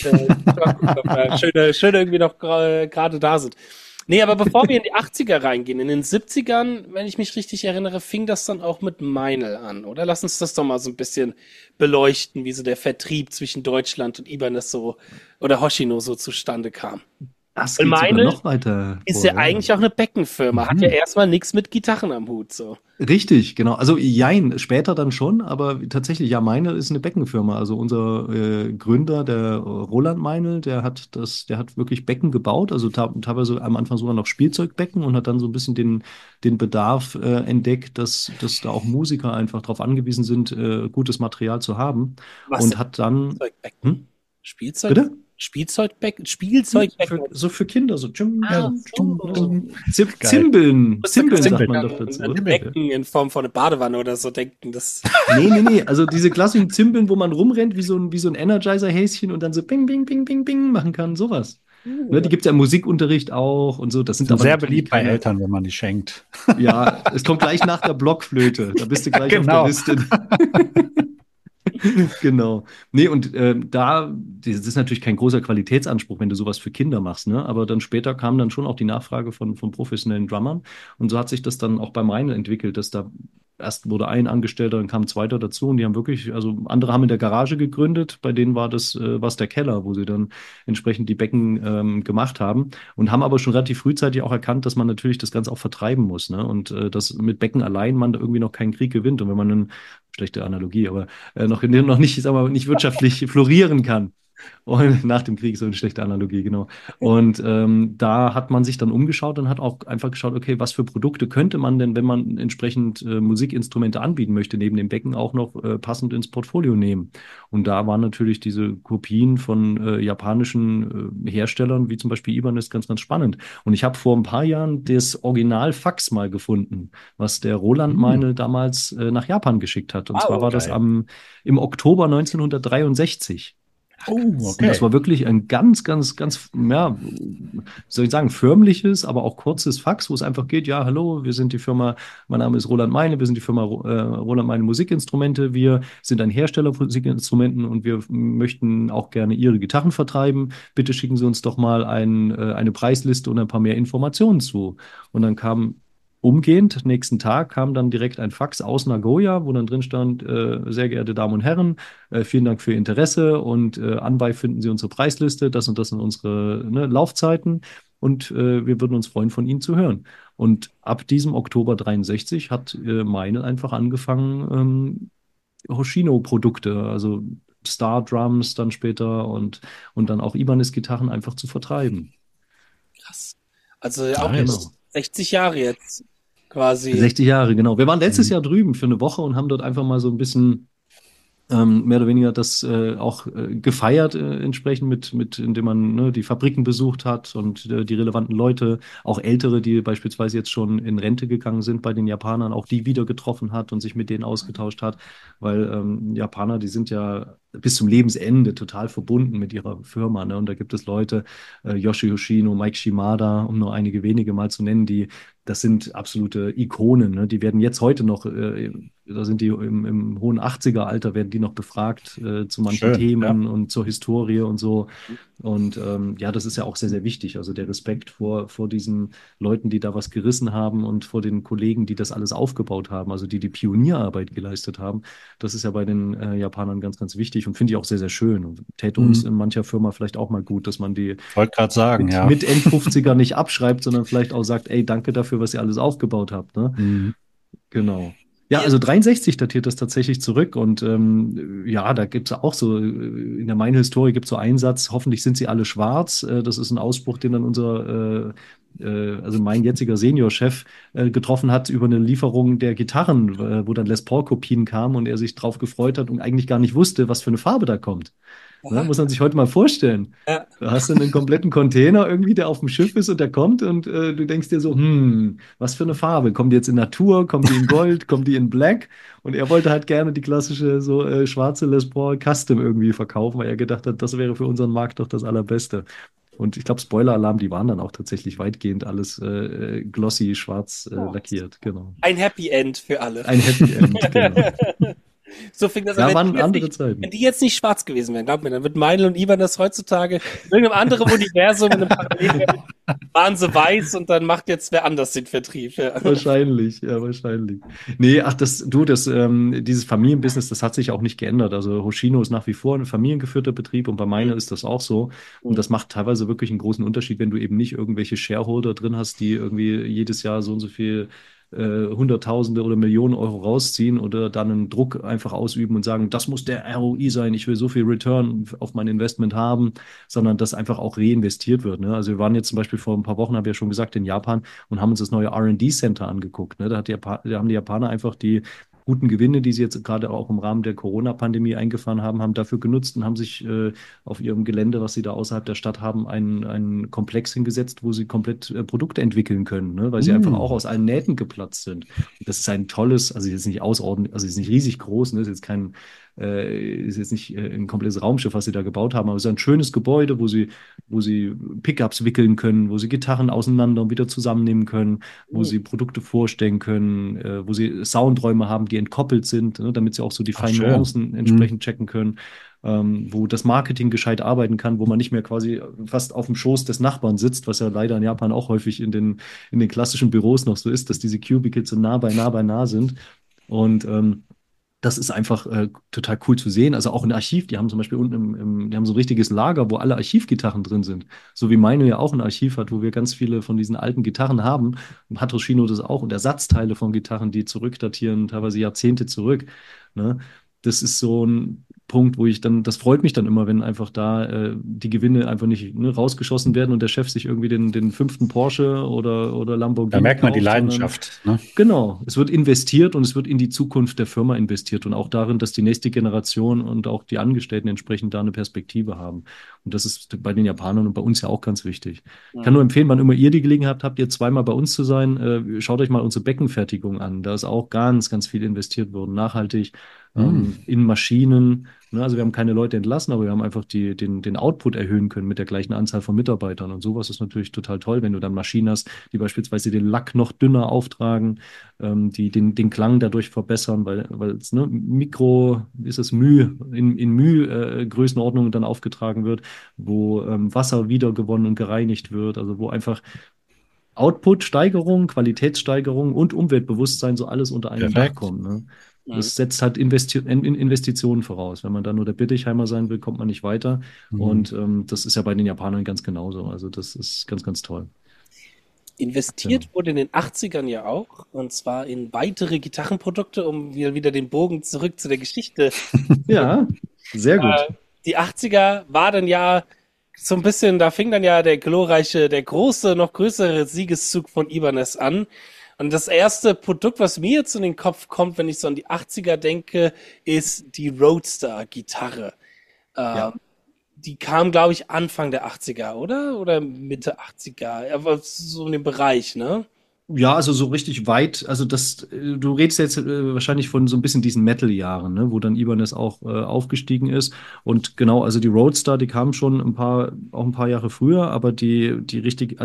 gucken, ob da schöne irgendwie noch gerade da sind. Nee, aber bevor wir in die 80er reingehen, in den 70ern, wenn ich mich richtig erinnere, fing das dann auch mit Meinl an, oder? Lass uns das doch mal so ein bisschen beleuchten, wie so der Vertrieb zwischen Deutschland und Ibanez so oder Hoshino so zustande kam. Das Weil geht sogar Meinl noch weiter ist vor, ja ja. eigentlich auch eine Beckenfirma, hat ja Mhm. erstmal nichts mit Gitarren am Hut, so. Richtig, genau. Also jein, später dann schon, aber tatsächlich, ja, Meinl ist eine Beckenfirma. Also unser Gründer, der Roland Meinl, der hat wirklich Becken gebaut, also teilweise am Anfang sogar noch Spielzeugbecken und hat dann so ein bisschen den Bedarf entdeckt, dass da auch Musiker einfach darauf angewiesen sind, gutes Material zu haben. Was Und sind hat dann, Spielzeugbecken? hm, Spielzeug? bitte? Spielzeugbecken? Spielzeugbecken. Für Kinder, so, Ja, So. ne, so geil. Zimbeln sagt Zimbeln. man An doch dazu, ein oder? Becken in Form von einer Badewanne oder so denken. Das Nee. Also diese klassischen Zimbeln, wo man rumrennt wie so ein Energizer-Häschen und dann so Bing, Bing, Bing, Bing, Bing machen kann, sowas. Ne, die gibt es ja im Musikunterricht auch und so. Das sind Sind aber sehr natürlich beliebt bei keine. Eltern, wenn man die schenkt. Ja, es kommt gleich nach der Blockflöte. Da bist du gleich auf der Genau. Liste. Genau. Nee, und das ist natürlich kein großer Qualitätsanspruch, wenn du sowas für Kinder machst, ne? Aber dann später kam dann schon auch die Nachfrage von professionellen Drummern. Und so hat sich das dann auch bei Meinl entwickelt, dass da erst wurde ein Angestellter, dann kam ein zweiter dazu und die haben wirklich, also andere haben in der Garage gegründet, bei denen war das war's der Keller, wo sie dann entsprechend die Becken gemacht haben und haben aber schon relativ frühzeitig auch erkannt, dass man natürlich das Ganze auch vertreiben muss, ne? Und dass mit Becken allein man da irgendwie noch keinen Krieg gewinnt. Und wenn man einen, schlechte Analogie, aber noch nicht, sagen wir mal, nicht wirtschaftlich florieren kann. Und nach dem Krieg so eine schlechte Analogie, genau. Und da hat man sich dann umgeschaut und hat auch einfach geschaut, okay, was für Produkte könnte man denn, wenn man entsprechend Musikinstrumente anbieten möchte, neben dem Becken auch noch passend ins Portfolio nehmen. Und da waren natürlich diese Kopien von japanischen Herstellern, wie zum Beispiel Ibanez, ganz, ganz spannend. Und ich habe vor ein paar Jahren das Original-Fax mal gefunden, was der Roland Hm. Meinl damals nach Japan geschickt hat. Und zwar wow. war das Geil. im Oktober 1963. Oh, Und das okay. war wirklich ein ganz, ganz, ganz, ja, wie soll ich sagen, förmliches, aber auch kurzes Fax, wo es einfach geht, ja, hallo, wir sind die Firma, mein Name ist Roland Meinl, wir sind die Firma Roland Meinl Musikinstrumente, wir sind ein Hersteller von Musikinstrumenten und wir möchten auch gerne Ihre Gitarren vertreiben. Bitte schicken Sie uns doch mal eine Preisliste und ein paar mehr Informationen zu. Und dann kam umgehend, nächsten Tag kam dann direkt ein Fax aus Nagoya, wo dann drin stand, sehr geehrte Damen und Herren, vielen Dank für Ihr Interesse und anbei finden Sie unsere Preisliste, das sind unsere, ne, Laufzeiten und wir würden uns freuen, von Ihnen zu hören. Und ab diesem Oktober 63 hat Meinl einfach angefangen, Hoshino-Produkte, also Star Drums dann später und dann auch Ibanez-Gitarren einfach zu vertreiben. Krass. Also auch Nice. Genau. 60 Jahre jetzt quasi. 60 Jahre, genau. Wir waren letztes Mhm. Jahr drüben für eine Woche und haben dort einfach mal so ein bisschen mehr oder weniger das auch gefeiert, entsprechend indem man ne, die Fabriken besucht hat und die relevanten Leute, auch Ältere, die beispielsweise jetzt schon in Rente gegangen sind bei den Japanern, auch die wieder getroffen hat und sich mit denen ausgetauscht hat, weil Japaner, die sind ja bis zum Lebensende total verbunden mit ihrer Firma, ne? Und da gibt es Leute, Yoshi Hoshino, Mike Shimada, um nur einige wenige mal zu nennen, die das sind absolute Ikonen, ne? Die werden jetzt heute noch, da sind die im hohen 80er-Alter, werden die noch befragt zu manchen Schön, ja. Themen und zur Historie und so. Und ja, das ist ja auch sehr, sehr wichtig. Also der Respekt vor diesen Leuten, die da was gerissen haben und vor den Kollegen, die das alles aufgebaut haben, also die die Pionierarbeit geleistet haben, das ist ja bei den Japanern ganz, ganz wichtig und finde ich auch sehr, sehr schön. Und täte uns Mhm. in mancher Firma vielleicht auch mal gut, dass man die Wollte gerade sagen, ja. mit End-50er nicht abschreibt, sondern vielleicht auch sagt, ey, danke dafür, was ihr alles aufgebaut habt. Ne? Mhm. Genau. Ja, Ja, also 63 datiert das tatsächlich zurück und ja, da gibt es auch so, in der Meine-Historie gibt es so einen Satz, hoffentlich sind sie alle schwarz. Das ist ein Ausspruch, den dann also mein jetziger Seniorchef getroffen hat über eine Lieferung der Gitarren, wo dann Les Paul-Kopien kamen und er sich drauf gefreut hat und eigentlich gar nicht wusste, was für eine Farbe da kommt. Ne? aha, Muss man sich heute mal vorstellen. ja. Da hast du einen kompletten Container irgendwie, der auf dem Schiff ist und der kommt und du denkst dir so, was für eine Farbe? Kommt die jetzt in Natur? Kommt die in Gold? Kommt die in Black? Und er wollte halt gerne die klassische so schwarze Les Paul Custom irgendwie verkaufen, weil er gedacht hat, das wäre für unseren Markt doch das Allerbeste. Und ich glaube, Spoiler-Alarm, die waren dann auch tatsächlich weitgehend alles glossy schwarz Oh, lackiert, genau. ein Happy End für alle. Ein Happy End, genau. So fing das an. Ja, waren andere Wenn Zeiten. die jetzt nicht schwarz gewesen wären, glaub mir, dann wird Meinl und Ivan das heutzutage in irgendeinem anderen Universum, in einem Parallelwelt, waren sie weiß und dann macht jetzt wer anders den Vertrieb. Ja. Wahrscheinlich, ja, wahrscheinlich. Nee, ach, dieses Familienbusiness, das hat sich auch nicht geändert. Also Hoshino ist nach wie vor ein familiengeführter Betrieb und bei meiner ist das auch so. Und das macht teilweise wirklich einen großen Unterschied, wenn du eben nicht irgendwelche Shareholder drin hast, die irgendwie jedes Jahr so und so viel Hunderttausende oder Millionen Euro rausziehen oder dann einen Druck einfach ausüben und sagen, das muss der ROI sein, ich will so viel Return auf mein Investment haben, sondern dass einfach auch reinvestiert wird. Ne? Also wir waren jetzt zum Beispiel vor ein paar Wochen, habe ich ja schon gesagt, in Japan und haben uns das neue R&D-Center angeguckt. Ne? Da haben die Japaner einfach die guten Gewinne, die sie jetzt gerade auch im Rahmen der Corona-Pandemie eingefahren haben, haben dafür genutzt und haben sich auf ihrem Gelände, was sie da außerhalb der Stadt haben, einen Komplex hingesetzt, wo sie komplett Produkte entwickeln können, ne? Weil sie einfach auch Mhm. aus allen Nähten geplatzt sind. Und das ist ein tolles, also jetzt nicht außerordentlich, also ist nicht riesig groß, ne? Ist jetzt nicht ein komplettes Raumschiff, was sie da gebaut haben, aber es ist ein schönes Gebäude, wo sie Pickups wickeln können, wo sie Gitarren auseinander und wieder zusammennehmen können, wo sie Produkte vorstellen können, wo sie Soundräume haben, die entkoppelt sind, ne, damit sie auch so die Ach, feinen schön. Nuancen Mhm. entsprechend checken können, wo das Marketing gescheit arbeiten kann, wo man nicht mehr quasi fast auf dem Schoß des Nachbarn sitzt, was ja leider in Japan auch häufig in den klassischen Büros noch so ist, dass diese Cubicles so nah bei nah sind. Und das ist einfach total cool zu sehen. Also auch ein Archiv, die haben zum Beispiel die haben so ein richtiges Lager, wo alle Archivgitarren drin sind. So wie meine ja auch ein Archiv hat, wo wir ganz viele von diesen alten Gitarren haben. Und hat Hoshino das auch und Ersatzteile von Gitarren, die zurückdatieren, teilweise Jahrzehnte zurück. Ne? Das ist so ein Punkt, wo ich dann, das freut mich dann immer, wenn einfach da die Gewinne einfach nicht ne, rausgeschossen werden und der Chef sich irgendwie den fünften Porsche oder Da Lamborghini merkt man die kauft, sondern Leidenschaft, ne? genau, es wird investiert und es wird in die Zukunft der Firma investiert und auch darin, dass die nächste Generation und auch die Angestellten entsprechend da eine Perspektive haben. Und das ist bei den Japanern und bei uns ja auch ganz wichtig. Ich kann nur empfehlen, wann immer ihr die Gelegenheit habt, ihr zweimal bei uns zu sein, schaut euch mal unsere Beckenfertigung an. Da ist auch ganz, ganz viel investiert worden, nachhaltig, Mhm. in Maschinen. Ne? Also wir haben keine Leute entlassen, aber wir haben einfach den Output erhöhen können mit der gleichen Anzahl von Mitarbeitern. Und sowas ist natürlich total toll, wenn du dann Maschinen hast, die beispielsweise den Lack noch dünner auftragen, die den Klang dadurch verbessern, weil es ne, ist es in Größenordnungen dann aufgetragen wird, wo Wasser wiedergewonnen und gereinigt wird, also wo einfach Output-Steigerung, Qualitätssteigerung und Umweltbewusstsein so alles unter einem Dach Perfekt. kommt. Ne? Mhm. Das setzt halt Investitionen voraus. Wenn man da nur der Billigheimer sein will, kommt man nicht weiter. Mhm. Und das ist ja bei den Japanern ganz genauso. Also das ist ganz, ganz toll. Genau. Investiert wurde in den 80ern ja auch, und zwar in weitere Gitarrenprodukte, um wieder den Bogen zurück zu der Geschichte. Ja, sehr gut. Die 80er war dann ja so ein bisschen, da fing dann ja der glorreiche, der große, noch größere Siegeszug von Ibanez an. Und das erste Produkt, was mir jetzt in den Kopf kommt, wenn ich so an die 80er denke, ist die Roadster-Gitarre. Ja. Die kam, glaube ich, Anfang der 80er, oder? Oder Mitte 80er. Aber so in dem Bereich, ne? Ja, also so richtig weit, also du redest jetzt wahrscheinlich von so ein bisschen diesen Metal-Jahren, ne, wo dann Ibanez auch aufgestiegen ist. Und genau, also die Roadster, die kamen schon auch ein paar Jahre früher, aber die richtig,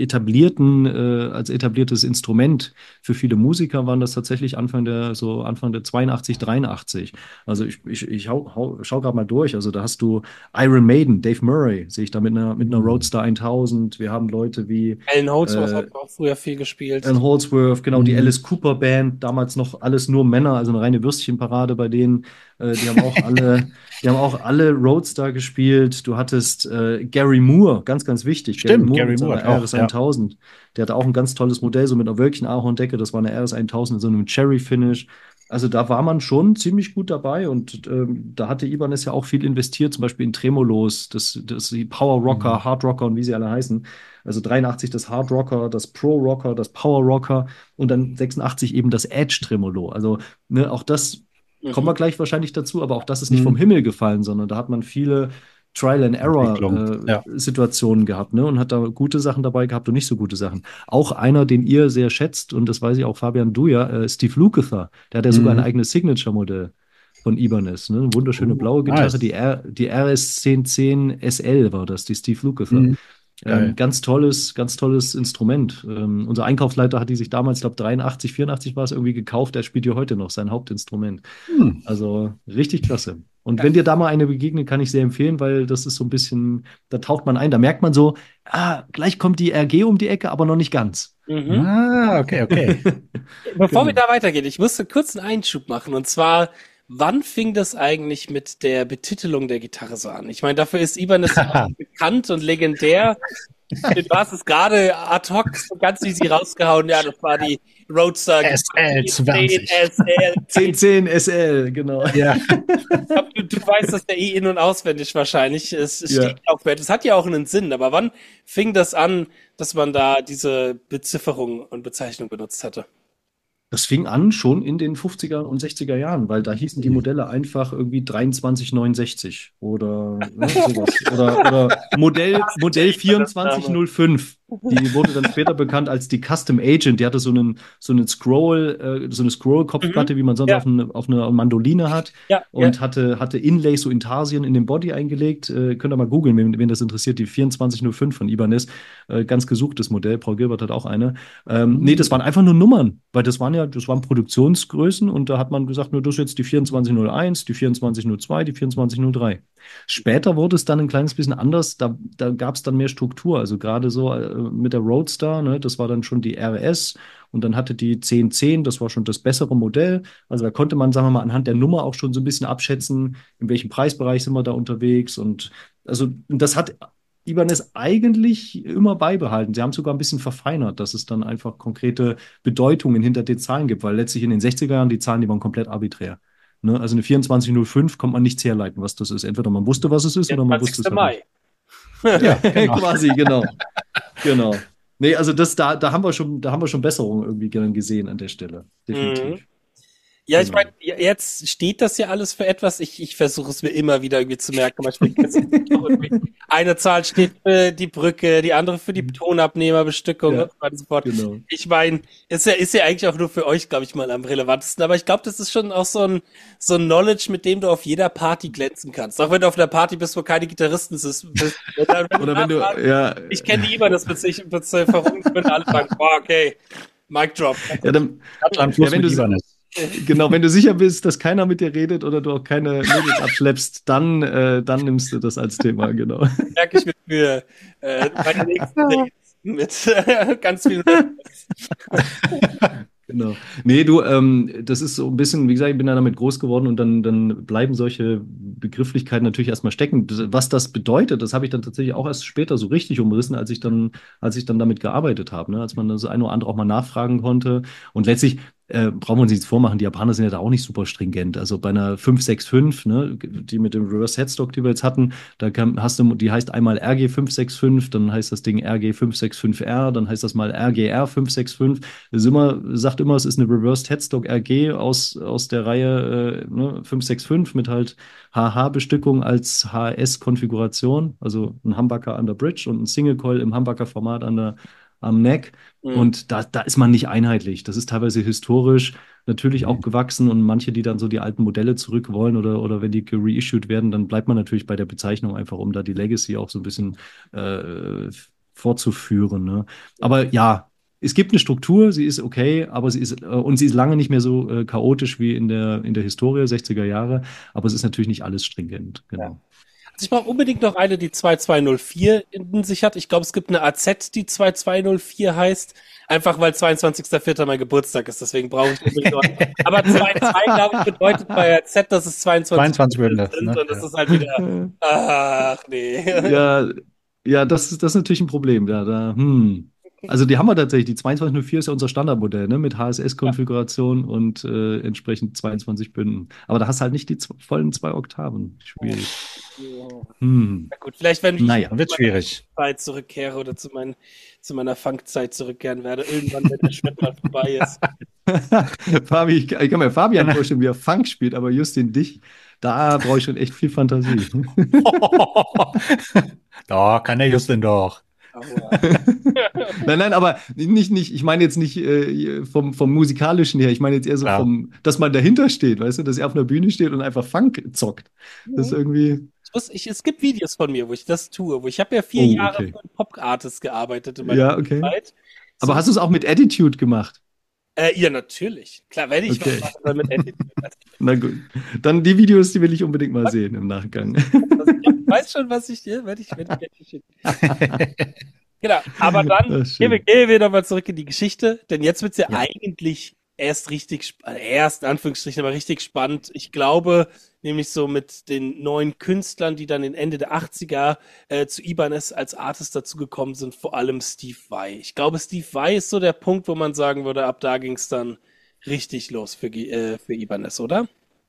als etabliertes Instrument für viele Musiker waren das tatsächlich Anfang der 82, 83. Also ich schau gerade mal durch. Also da hast du Iron Maiden, Dave Murray, sehe ich da mit einer Mhm. Roadster 1000. Wir haben Leute wie Alan Holdsworth äh, hat auch früher viel gespielt. Alan Holdsworth, genau, die Mhm. Alice Cooper Band, damals noch alles nur Männer, also eine reine Würstchenparade bei denen. Die haben auch alle Roadstar gespielt. Du hattest Gary Moore, ganz, ganz wichtig. Gary Stimmt, Moore Gary mit Moore seiner hat auch, RS ja. 1000. Der hatte auch ein ganz tolles Modell, so mit einer Wölkchen-Ahorndecke. Das war eine RS 1000 in so einem Cherry-Finish. Also da war man schon ziemlich gut dabei und da hatte Ibanez ja auch viel investiert, zum Beispiel in Tremolos, die Power Mhm. Rocker, Hard Rocker und wie sie alle heißen. Also 83 das Hard Rocker, das Pro Rocker, das Power Rocker und dann 86 eben das Edge Tremolo. Also ne, auch das kommen Mhm. wir gleich wahrscheinlich dazu, aber auch das ist nicht vom Mhm. Himmel gefallen, sondern da hat man viele Trial and Error Entwicklung, ja. Situationen gehabt, ne, und hat da gute Sachen dabei gehabt und nicht so gute Sachen. Auch einer, den ihr sehr schätzt und das weiß ich auch Fabian du ja, Steve Lukather, der hat ja sogar ein Mhm. eigenes Signature-Modell von Ibanez, ne? Eine wunderschöne blaue Gitarre, Nice. die RS 1010 SL war das, die Steve Lukather. Mhm. Geil. Ganz tolles Instrument. Unser Einkaufsleiter hat die sich damals, ich glaube 83, 84 war es irgendwie gekauft. Der spielt hier heute noch sein Hauptinstrument. Hm. Also richtig klasse. Und wenn dir da mal eine begegnet, kann ich sehr empfehlen, weil das ist so ein bisschen, da taucht man ein, da merkt man so, gleich kommt die RG um die Ecke, aber noch nicht ganz. Mhm. Ah, okay, okay. Bevor wir Genau. da weitergehen, ich musste kurz einen Einschub machen. Und zwar, wann fing das eigentlich mit der Betitelung der Gitarre so an? Ich meine, dafür ist Ibanez ja auch bekannt und legendär. Du hast es gerade ad hoc so ganz easy rausgehauen. Ja, das war die Roadster SL20. SL. 1010 SL, genau. Ja. Du weißt das ja eh in- und auswendig wahrscheinlich. Es Ja. steht auch wert. Es hat ja auch einen Sinn. Aber wann fing das an, dass man da diese Bezifferung und Bezeichnung benutzt hatte? Das fing an schon in den 50er und 60er Jahren, weil da hießen die Modelle einfach irgendwie 2369 oder ne, sowas. Oder Modell Das Name. 2405. Die wurde dann später bekannt als die Custom Agent. Die hatte so eine Mhm. Scroll-Kopfplatte, wie man sonst Ja, auf einer Mandoline hat. ja, ja. Und hatte Inlays, so Intarsien in den Body eingelegt. Könnt ihr mal googeln, wen das interessiert. Die 2405 von Ibanez. Ganz gesuchtes Modell. Paul Gilbert hat auch eine. Nee, das waren einfach nur Nummern, weil das waren Produktionsgrößen und da hat man gesagt, nur das ist jetzt die 2401, die 2402, die 2403. Später wurde es dann ein kleines bisschen anders, da gab es dann mehr Struktur, also gerade so mit der Roadster, ne, das war dann schon die RS und dann hatte die 1010, das war schon das bessere Modell, also da konnte man, sagen wir mal, anhand der Nummer auch schon so ein bisschen abschätzen, in welchem Preisbereich sind wir da unterwegs und also das hat Ibanez eigentlich immer beibehalten. Sie haben es sogar ein bisschen verfeinert, dass es dann einfach konkrete Bedeutungen hinter den Zahlen gibt, weil letztlich in den 60er Jahren die Zahlen, die waren komplett arbiträr. Ne? Also eine 2405 kommt man nichts herleiten, was das ist. Entweder man wusste, was es ist, oder man wusste 24. es halt nicht. Mai. Ja, genau. Quasi, genau. Genau. Nee, also da haben wir schon Besserungen irgendwie gesehen an der Stelle. Mhm. Definitiv. Ja, ich meine, Genau. jetzt steht das ja alles für etwas. Ich versuche es mir immer wieder irgendwie zu merken. Manchmal kann's jetzt nicht so irgendwie- eine Zahl steht für die Brücke, die andere für die Tonabnehmerbestückung und Ja, so weiter und so fort. genau. Ich meine, ist ja eigentlich auch nur für euch, glaube ich, mal am relevantesten. Aber ich glaube, das ist schon auch so ein Knowledge, mit dem du auf jeder Party glänzen kannst. Auch wenn du auf einer Party bist, wo keine Gitarristen bist. Wenn du Oder wenn du, nachfragst, ja, ich kenne die immer, das Bezifferung, wenn alle sagen, boah, okay, Mic drop. ja, dann, Stadtland ja, Fluss mit Ibanez. genau, wenn du sicher bist, dass keiner mit dir redet oder du auch keine Mädels abschleppst, dann nimmst du das als Thema, genau. Merke ich mir für meine nächsten Dates. mit ganz vielen. Genau. Nee, du, das ist so ein bisschen, wie gesagt, ich bin ja damit groß geworden und dann bleiben solche Begrifflichkeiten natürlich erstmal stecken. Was das bedeutet, das habe ich dann tatsächlich auch erst später so richtig umrissen, als ich dann damit gearbeitet habe, ne? Als man das eine oder andere auch mal nachfragen konnte. Und letztlich brauchen wir uns nichts vormachen, die Japaner sind ja da auch nicht super stringent. Also bei einer 565, ne, die mit dem Reverse Headstock, die wir jetzt hatten, hast du, die heißt einmal RG565, dann heißt das Ding RG565R, dann heißt das mal RGR565. Sagt immer, es ist eine Reversed Headstock RG aus der Reihe 565 mit halt HH-Bestückung als HS-Konfiguration, also ein Humbucker an der Bridge und ein Single Coil im Humbucker-Format am Neck. Mhm. Und da ist man nicht einheitlich. Das ist teilweise historisch natürlich auch gewachsen und manche, die dann so die alten Modelle zurück wollen oder wenn die reissued werden, dann bleibt man natürlich bei der Bezeichnung einfach, um da die Legacy auch so ein bisschen fortzuführen. Ne? Aber ja, es gibt eine Struktur, sie ist okay, aber sie ist lange nicht mehr so chaotisch wie in der Historie, 60er Jahre, aber es ist natürlich nicht alles stringent, genau. Also ich brauche unbedingt noch eine, die 2204 in sich hat. Ich glaube, es gibt eine AZ, die 2204 heißt. Einfach weil 22.04. mein Geburtstag ist, deswegen brauche ich unbedingt noch eine. Aber 22, glaube ich, bedeutet bei AZ, dass es 22 22 würden das, sind ne? und das ist halt wieder, ach nee. Ja, ja, das ist natürlich ein Problem. Also die haben wir tatsächlich. Die 2204 ist ja unser Standardmodell, ne? Mit HSS-Konfiguration und entsprechend 22 Bünden. Aber da hast du halt nicht die vollen 2 Oktaven. Schwierig. Hm. Na gut, vielleicht wenn ich Naja. Dann wird schwierig. Zeit zurückkehre oder zu meiner Funkzeit zurückkehren werde, irgendwann, wenn der Schritt mal vorbei ist. Fabi, ich kann mir Fabian vorstellen, wie er Funk spielt, aber Justin, dich, da brauche ich schon echt viel Fantasie. Doch, kann der Justin doch. Aua. Nein, nein, aber nicht, ich meine jetzt nicht vom Musikalischen her, ich meine jetzt eher so Klar. dass man dahinter steht, weißt du, dass er auf einer Bühne steht und einfach Funk zockt. Das ist irgendwie, Es gibt Videos von mir, wo ich das tue, wo ich habe ja 4 Jahre okay. für einen Pop-Artist gearbeitet in meiner Ja, okay. Zeit. Aber So, hast du es auch mit Attitude gemacht? ja, natürlich. Klar, wenn ich Okay, was mache, dann mit Attitude. na gut. Dann die Videos, die will ich unbedingt mal sehen im Nachgang. Also ich weiß schon, was ich dir, wenn ich schicken. Genau, aber dann Ach, gehen wir, schön. gehen wir nochmal zurück in die Geschichte, denn jetzt wird's ja Ja. eigentlich erst in Anführungsstrichen, aber richtig spannend. Ich glaube, nämlich so mit den neuen Künstlern, die dann in Ende der 80er zu Ibanez als Artist dazugekommen sind, vor allem Steve Vai. Ich glaube, Steve Vai ist so der Punkt, wo man sagen würde, ab da ging's dann richtig los für Ibanez, oder?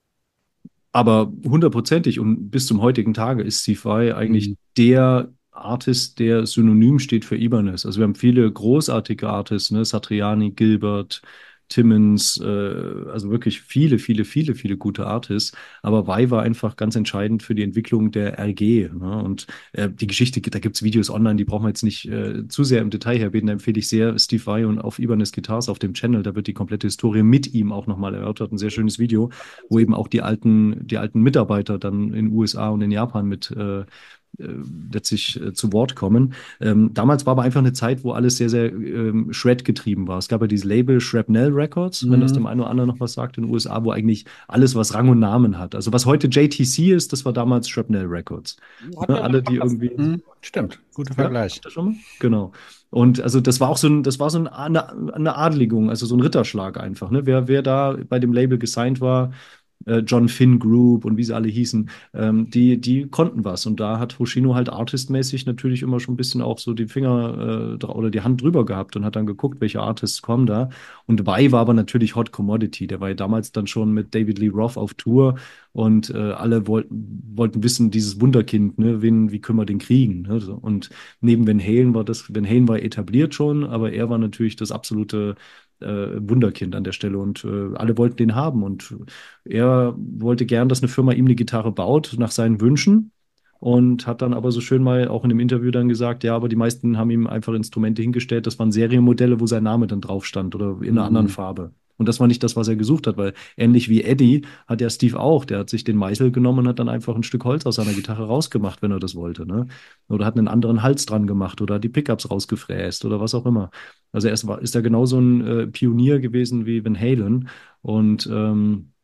Aber hundertprozentig und bis zum heutigen Tage ist Steve Vai eigentlich Mhm. der Artist, der synonym steht für Ibanez. Also wir haben viele großartige Artists, ne? Satriani, Gilbert, Timmons, also wirklich viele, viele, viele, viele gute Artists. Aber Vai war einfach ganz entscheidend für die Entwicklung der RG. Ne? Und die Geschichte, da gibt's Videos online, die brauchen wir jetzt nicht zu sehr im Detail herbeten. Da empfehle ich sehr Steve Vai und auf Ibanez Guitars auf dem Channel. Da wird die komplette Historie mit ihm auch nochmal erörtert. Ein sehr schönes Video, wo eben auch die alten Mitarbeiter dann in den USA und in Japan mit letztlich zu Wort kommen. Damals war aber einfach eine Zeit, wo alles sehr, sehr Shred getrieben war. Es gab ja dieses Label Shrapnel Records, wenn das dem Mhm. einen oder anderen noch was sagt, in den USA, wo eigentlich alles, was Rang und Namen hat. Also was heute JTC ist, das war damals Shrapnel Records. Hat Ne? mir mal Alle, die irgendwie Mhm. Stimmt, guter ja, Vergleich. habt ihr schon mal? Genau. Und also das war auch eine Adeligung, also so ein Ritterschlag einfach. Ne? Wer da bei dem Label gesigned war, John Finn Group und wie sie alle hießen, die konnten was. Und da hat Hoshino halt artistmäßig natürlich immer schon ein bisschen auch so die Finger oder die Hand drüber gehabt und hat dann geguckt, welche Artists kommen da. Und Vai war aber natürlich Hot Commodity. Der war ja damals dann schon mit David Lee Roth auf Tour und alle wollten wissen, dieses Wunderkind, ne, wie können wir den kriegen? Ne? So. Und neben Van Halen war etabliert schon, aber er war natürlich das absolute Wunderkind an der Stelle und alle wollten den haben und er wollte gern, dass eine Firma ihm eine Gitarre baut nach seinen Wünschen und hat dann aber so schön mal auch in dem Interview dann gesagt, ja, aber die meisten haben ihm einfach Instrumente hingestellt, das waren Serienmodelle, wo sein Name dann drauf stand oder in einer anderen Mhm. Farbe. Und das war nicht das, was er gesucht hat, weil ähnlich wie Eddie hat ja Steve auch, der hat sich den Meißel genommen und hat dann einfach ein Stück Holz aus seiner Gitarre rausgemacht, wenn er das wollte, ne? Oder hat einen anderen Hals dran gemacht oder hat die Pickups rausgefräst oder was auch immer. Also ist er genauso ein Pionier gewesen wie Van Halen und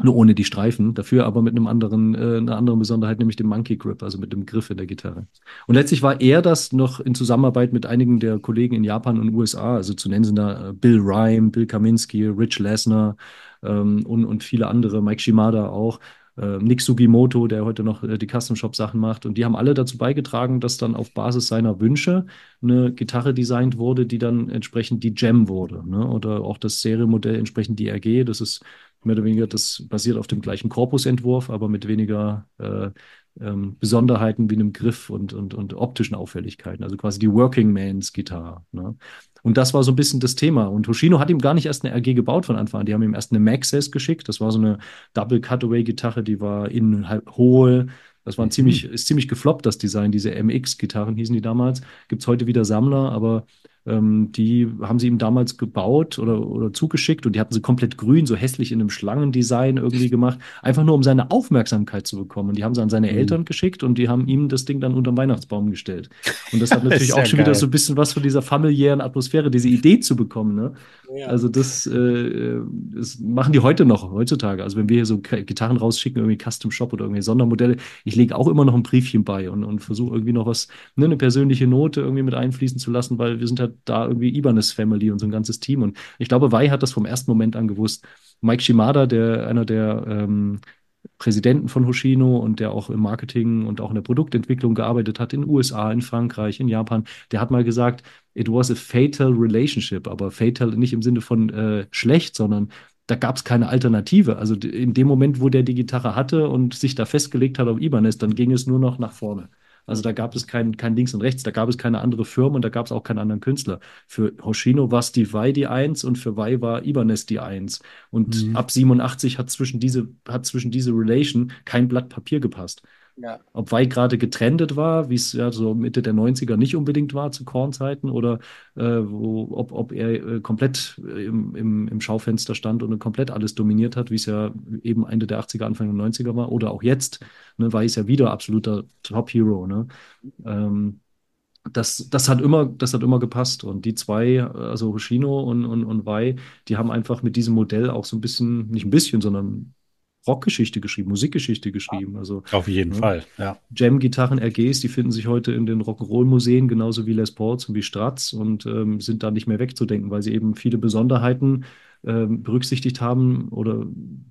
Nur ohne die Streifen, dafür aber mit einer anderen Besonderheit, nämlich dem Monkey Grip, also mit dem Griff in der Gitarre. Und letztlich war er das noch in Zusammenarbeit mit einigen der Kollegen in Japan und USA, also zu nennen sind da Bill Rhyme, Bill Kaminsky, Rich Lesnar und viele andere, Mike Shimada auch, Nick Sugimoto, der heute noch die Custom Shop Sachen macht. Und die haben alle dazu beigetragen, dass dann auf Basis seiner Wünsche eine Gitarre designt wurde, die dann entsprechend die Gem wurde. Ne? Oder auch das Serienmodell entsprechend die RG. Das ist mehr oder weniger, das basiert auf dem gleichen Korpusentwurf, aber mit weniger Besonderheiten wie einem Griff und optischen Auffälligkeiten. Also quasi die Working Man's Gitarre. Ne? Und das war so ein bisschen das Thema. Und Hoshino hat ihm gar nicht erst eine RG gebaut von Anfang an. Die haben ihm erst eine Maxxis geschickt. Das war so eine Double Cutaway Gitarre, die war innen halb hohl. Das war ist ziemlich gefloppt, das Design. Diese MX-Gitarren hießen die damals. Gibt es heute wieder Sammler, aber die haben sie ihm damals gebaut oder zugeschickt und die hatten sie komplett grün, so hässlich in einem Schlangendesign irgendwie gemacht, einfach nur um seine Aufmerksamkeit zu bekommen. Und die haben sie an seine Eltern geschickt und die haben ihm das Ding dann unterm Weihnachtsbaum gestellt. Und das hat natürlich auch schon wieder so ein bisschen was von dieser familiären Atmosphäre, diese Idee zu bekommen. Ne? Ja. Also das machen die heute noch, heutzutage. Also wenn wir hier so Gitarren rausschicken, irgendwie Custom Shop oder irgendwie Sondermodelle, ich lege auch immer noch ein Briefchen bei und versuche irgendwie noch was, ne, eine persönliche Note irgendwie mit einfließen zu lassen, weil wir sind halt da irgendwie Ibanez Family und so ein ganzes Team. Und ich glaube, Vai hat das vom ersten Moment an gewusst. Mike Shimada, einer der Präsidenten von Hoshino und der auch im Marketing und auch in der Produktentwicklung gearbeitet hat, in den USA, in Frankreich, in Japan, der hat mal gesagt, it was a fatal relationship, aber fatal nicht im Sinne von schlecht, sondern da gab es keine Alternative. Also in dem Moment, wo der die Gitarre hatte und sich da festgelegt hat auf Ibanez, dann ging es nur noch nach vorne. Also da gab es kein Links und Rechts, da gab es keine andere Firma und da gab es auch keinen anderen Künstler. Für Hoshino war Steve Vai die Eins und für Vai war Ibanez die Eins. Und ab 87 hat zwischen diese Relation kein Blatt Papier gepasst. Ja. Ob Vai gerade getrendet war, wie es ja so Mitte der 90er nicht unbedingt war zu Korn-Zeiten, oder ob er komplett im Schaufenster stand und komplett alles dominiert hat, wie es ja eben Ende der 80er, Anfang der 90er war, oder auch jetzt, ne, Vai ist ja wieder absoluter Top-Hero. Ne? Das hat immer gepasst. Und die zwei, also Hoshino und Vai, die haben einfach mit diesem Modell auch so ein bisschen, nicht ein bisschen, sondern Rockgeschichte geschrieben, Musikgeschichte geschrieben. Also, Auf jeden ne? Fall, ja. Jam-Gitarren, RGs, die finden sich heute in den Rock'n'Roll-Museen, genauso wie Les Pauls und wie Strats und sind da nicht mehr wegzudenken, weil sie eben viele Besonderheiten berücksichtigt haben oder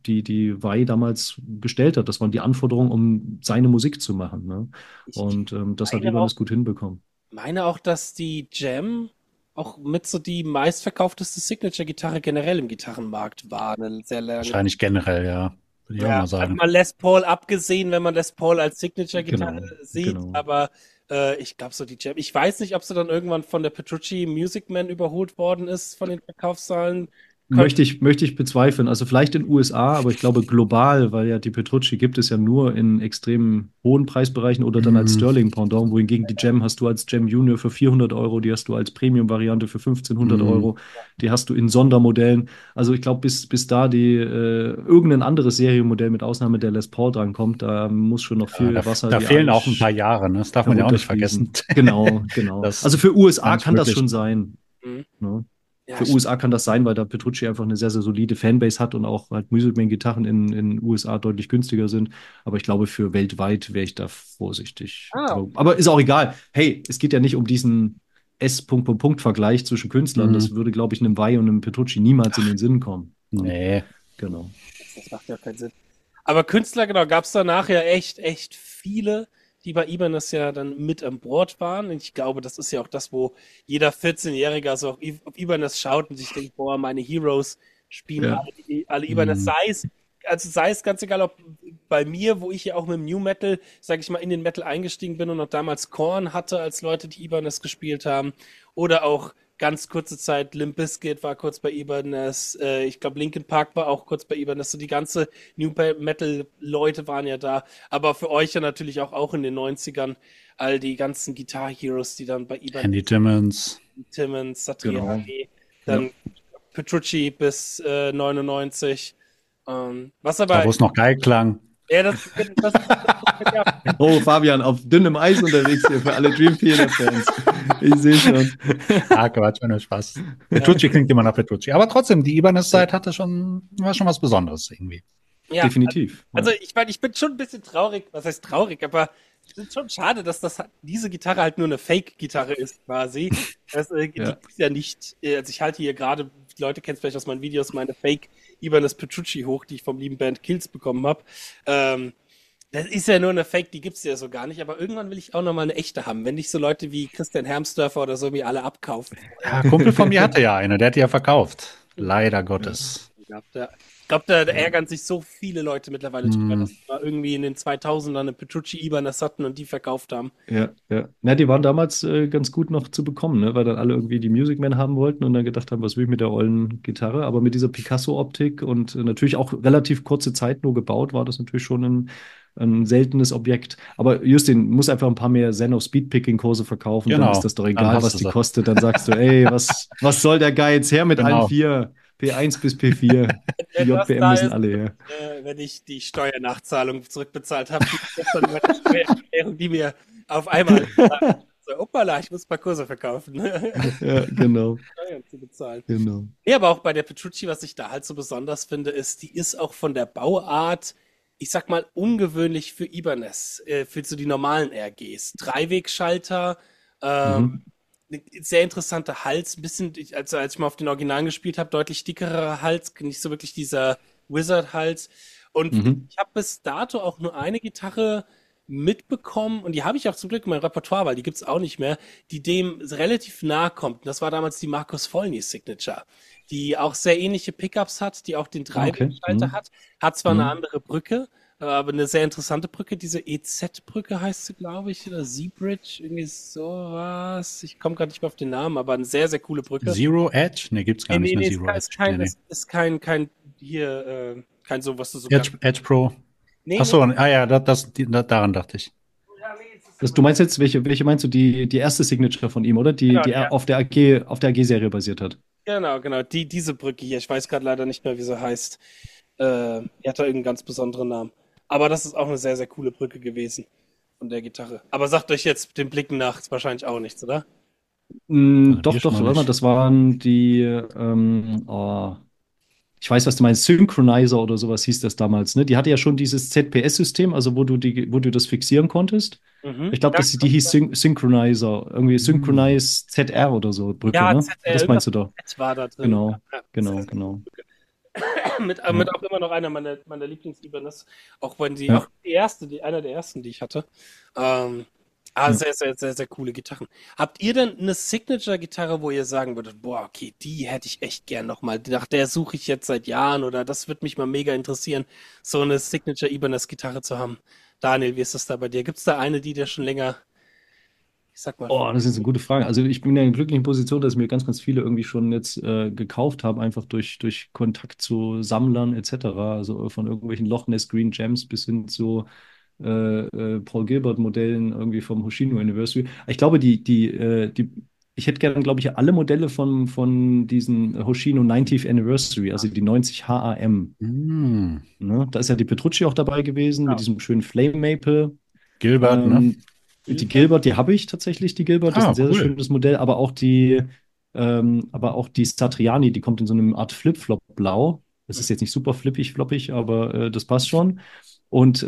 die Vai damals gestellt hat. Das waren die Anforderungen, um seine Musik zu machen. Ne? Und das hat Ibanez gut hinbekommen. Ich meine auch, dass die Jam auch mit so die meistverkaufteste Signature-Gitarre generell im Gitarrenmarkt war. Eine sehr lange. Wahrscheinlich generell, ja. Würde ich auch mal sagen. Hat man Les Paul abgesehen, wenn man Les Paul als Signature-Gitarre sieht, genau. aber ich glaube so die Jam. Ich weiß nicht, ob sie dann irgendwann von der Petrucci Music Man überholt worden ist von den Verkaufszahlen. Möchte ich bezweifeln. Also vielleicht in den USA, aber ich glaube global, weil ja die Petrucci gibt es ja nur in extrem hohen Preisbereichen oder dann als Sterling-Pendant, wohingegen die Jam hast du als Jam Junior für 400 Euro, die hast du als Premium-Variante für 1500 Euro, die hast du in Sondermodellen. Also ich glaube, bis da irgendein anderes Serienmodell mit Ausnahme der Les Paul drankommt, da muss schon noch viel Wasser. Da fehlen auch ein paar Jahre, ne? Das darf man ja auch nicht vergessen. Genau. Also für USA kann das schon sein. Ne? Ja, Für USA kann das sein, weil da Petrucci einfach eine sehr, sehr solide Fanbase hat und auch halt Musicman-Gitarren in USA deutlich günstiger sind. Aber ich glaube, für weltweit wäre ich da vorsichtig. Aber ist auch egal. Hey, es geht ja nicht um diesen S-Punkt-Punkt-Vergleich zwischen Künstlern. Das würde, glaube ich, einem Vai und einem Petrucci niemals in den Sinn kommen. Nee. Genau. Das macht ja keinen Sinn. Aber Künstler, genau, gab es danach ja echt viele, die bei Ibanez ja dann mit an Bord waren. Und ich glaube, das ist ja auch das, wo jeder 14-Jährige also auf Ibanez schaut und sich denkt, boah, meine Heroes spielen alle Ibanez. Sei es ganz egal, ob bei mir, wo ich ja auch mit dem New Metal, sage ich mal, in den Metal eingestiegen bin und noch damals Korn hatte als Leute, die Ibanez gespielt haben, oder auch ganz kurze Zeit, Limp Bizkit war kurz bei Ibanez, ich glaube Linkin Park war auch kurz bei Ibanez, so die ganze New Metal Leute waren ja da, aber für euch ja natürlich auch in den 90ern all die ganzen Guitar Heroes, die dann bei Ibanez, Andy Timmons, Satriani, dann Petrucci bis 99, was aber... Da wo es noch geil klang. Ja, das Oh, Fabian, auf dünnem Eis unterwegs hier für alle Dream Theater-Fans. Ich sehe schon. Quatsch, nur Spaß. Petrucci klingt immer nach Petrucci. Aber trotzdem, die Ibanez-Zeit war schon was Besonderes irgendwie. Ja, definitiv. Ja. also ich meine, ich bin schon ein bisschen traurig, was heißt traurig, aber es ist schon schade, dass diese Gitarre halt nur eine Fake-Gitarre ist, quasi. Die Ja. ist ja nicht, also ich halte hier gerade, die Leute kennen es vielleicht aus meinen Videos, meine Fake Ibanez Petrucci hoch, die ich vom lieben Band Kills bekommen habe. Das ist ja nur eine Fake, die gibt's ja so gar nicht, aber irgendwann will ich auch nochmal eine echte haben, wenn nicht so Leute wie Christian Hermsdörfer oder so mir alle abkaufen. Ja, ein Kumpel von mir hatte ja eine, der hat die ja verkauft. Leider Gottes. Ich glaube, da ärgern sich so viele Leute mittlerweile drüber, Hm, dass wir irgendwie in den 2000ern eine Petrucci Ibanez hatten und die verkauft haben. Ja, ja. Na, die waren damals ganz gut noch zu bekommen, ne? Weil dann alle irgendwie die Music Man haben wollten und dann gedacht haben, was will ich mit der ollen Gitarre? Aber mit dieser Picasso-Optik und natürlich auch relativ kurze Zeit nur gebaut, war das natürlich schon ein seltenes Objekt. Aber Justin, muss einfach ein paar mehr Zen of Speedpicking-Kurse verkaufen, dann ist genau, das doch dann egal, hast was du die sie. kostet. Dann sagst du, ey, was soll der Geiz her mit allen Genau. vier? P1 bis P4. Die Wenn das JBM da müssen ist, alle her. wenn ich die Steuernachzahlung zurückbezahlt habe, die gestern bei der Steuererklärung, die mir auf einmal sagt, so, hoppala, ich muss ein paar Kurse verkaufen, Ja, genau, Steuern zu bezahlen. genau. Nee, aber auch bei der Petrucci, was ich da halt so besonders finde, ist, die ist auch von der Bauart, ich sag mal, ungewöhnlich für Ibanez, für so die normalen RGs. Dreiwegschalter, ähm, Mhm. sehr interessanter Hals, ein bisschen, als ich mal auf den Originalen gespielt habe, deutlich dickerer Hals, nicht so wirklich dieser Wizard-Hals. Und Mhm. ich habe bis dato auch nur eine Gitarre mitbekommen, und die habe ich auch zum Glück in meinem Repertoire, weil die gibt's auch nicht mehr, die dem relativ nahe kommt. Und das war damals die Marcus Volny Signature, die auch sehr ähnliche Pickups hat, die auch den Ah, okay. Dreiwegschalter hat zwar eine Mhm. andere Brücke, aber eine sehr interessante Brücke, diese EZ-Brücke heißt sie, glaube ich, oder Z-Bridge, irgendwie sowas. Ich komme gerade nicht mehr auf den Namen, aber eine sehr, sehr coole Brücke. Zero Edge? Nee, gibt's gar nicht mehr Zero Edge. Nee, nee. Ist kein, hier, kein so, was du so ganz. Edge Pro. Nee, Ach nee, so, ja, daran dachte ich. ja, nee, es ist Du meinst jetzt, welche meinst du, die erste Signature von ihm, oder? Die, genau, die er auf der AG-Serie basiert hat. genau, diese Brücke hier. Ich weiß gerade leider nicht mehr, wie sie heißt. Die hat da irgendeinen ganz besonderen Namen. Aber das ist auch eine sehr, sehr coole Brücke gewesen von der Gitarre. Aber sagt euch jetzt den Blicken nach wahrscheinlich auch nichts, oder? Also Doch, mir schon doch, mal warte mal, nicht. das waren die, ich weiß, was du meinst, Synchronizer oder sowas hieß das damals, ne? Die hatte ja schon dieses ZPS-System, also wo du das fixieren konntest. Mhm. Ich glaube, Ja, die hieß Synchronizer, irgendwie Hm. Synchronize ZR oder so, Brücke, ja, ne? ZR, Das irgendwas meinst du doch. mit Z war da drin. Genau, Ja, sehr, genau, sehr cool. genau. Mit Ja, auch immer noch einer meiner Lieblings-Ibanez, auch wenn sie, auch ja, einer der ersten, die ich hatte. Ähm, ja. sehr, sehr, sehr, sehr coole Gitarren. Habt ihr denn eine Signature-Gitarre, wo ihr sagen würdet, boah, okay, die hätte ich echt gern nochmal, nach der suche ich jetzt seit Jahren, oder das würde mich mal mega interessieren, so eine Signature-Ibanez-Gitarre zu haben? Daniel, wie ist das da bei dir? Gibt es da eine, die dir schon länger, ich sag mal, Oh, das ist eine gute Frage. Also ich bin in der glücklichen Position, dass mir ganz viele irgendwie schon jetzt gekauft haben, einfach durch Kontakt zu Sammlern etc. Also von irgendwelchen Loch Ness Green Gems bis hin zu Paul Gilbert Modellen irgendwie vom Hoshino Anniversary. Ich glaube, ich hätte gerne, glaube ich, alle Modelle von diesen Hoshino 90th Anniversary, also die 90 HAM. Hm. Ne? Da ist ja die Petrucci auch dabei gewesen mit ja, diesem schönen Flame Maple. Gilbert, ne? Ähm, die Gilbert, die habe ich tatsächlich, die Gilbert. Das ist Ah, ein sehr, sehr cool. schönes Modell, aber auch die Satriani, die kommt in so einem Art Flip-Flop-Blau. Das ist jetzt nicht super flippig, floppig, aber das passt schon. Und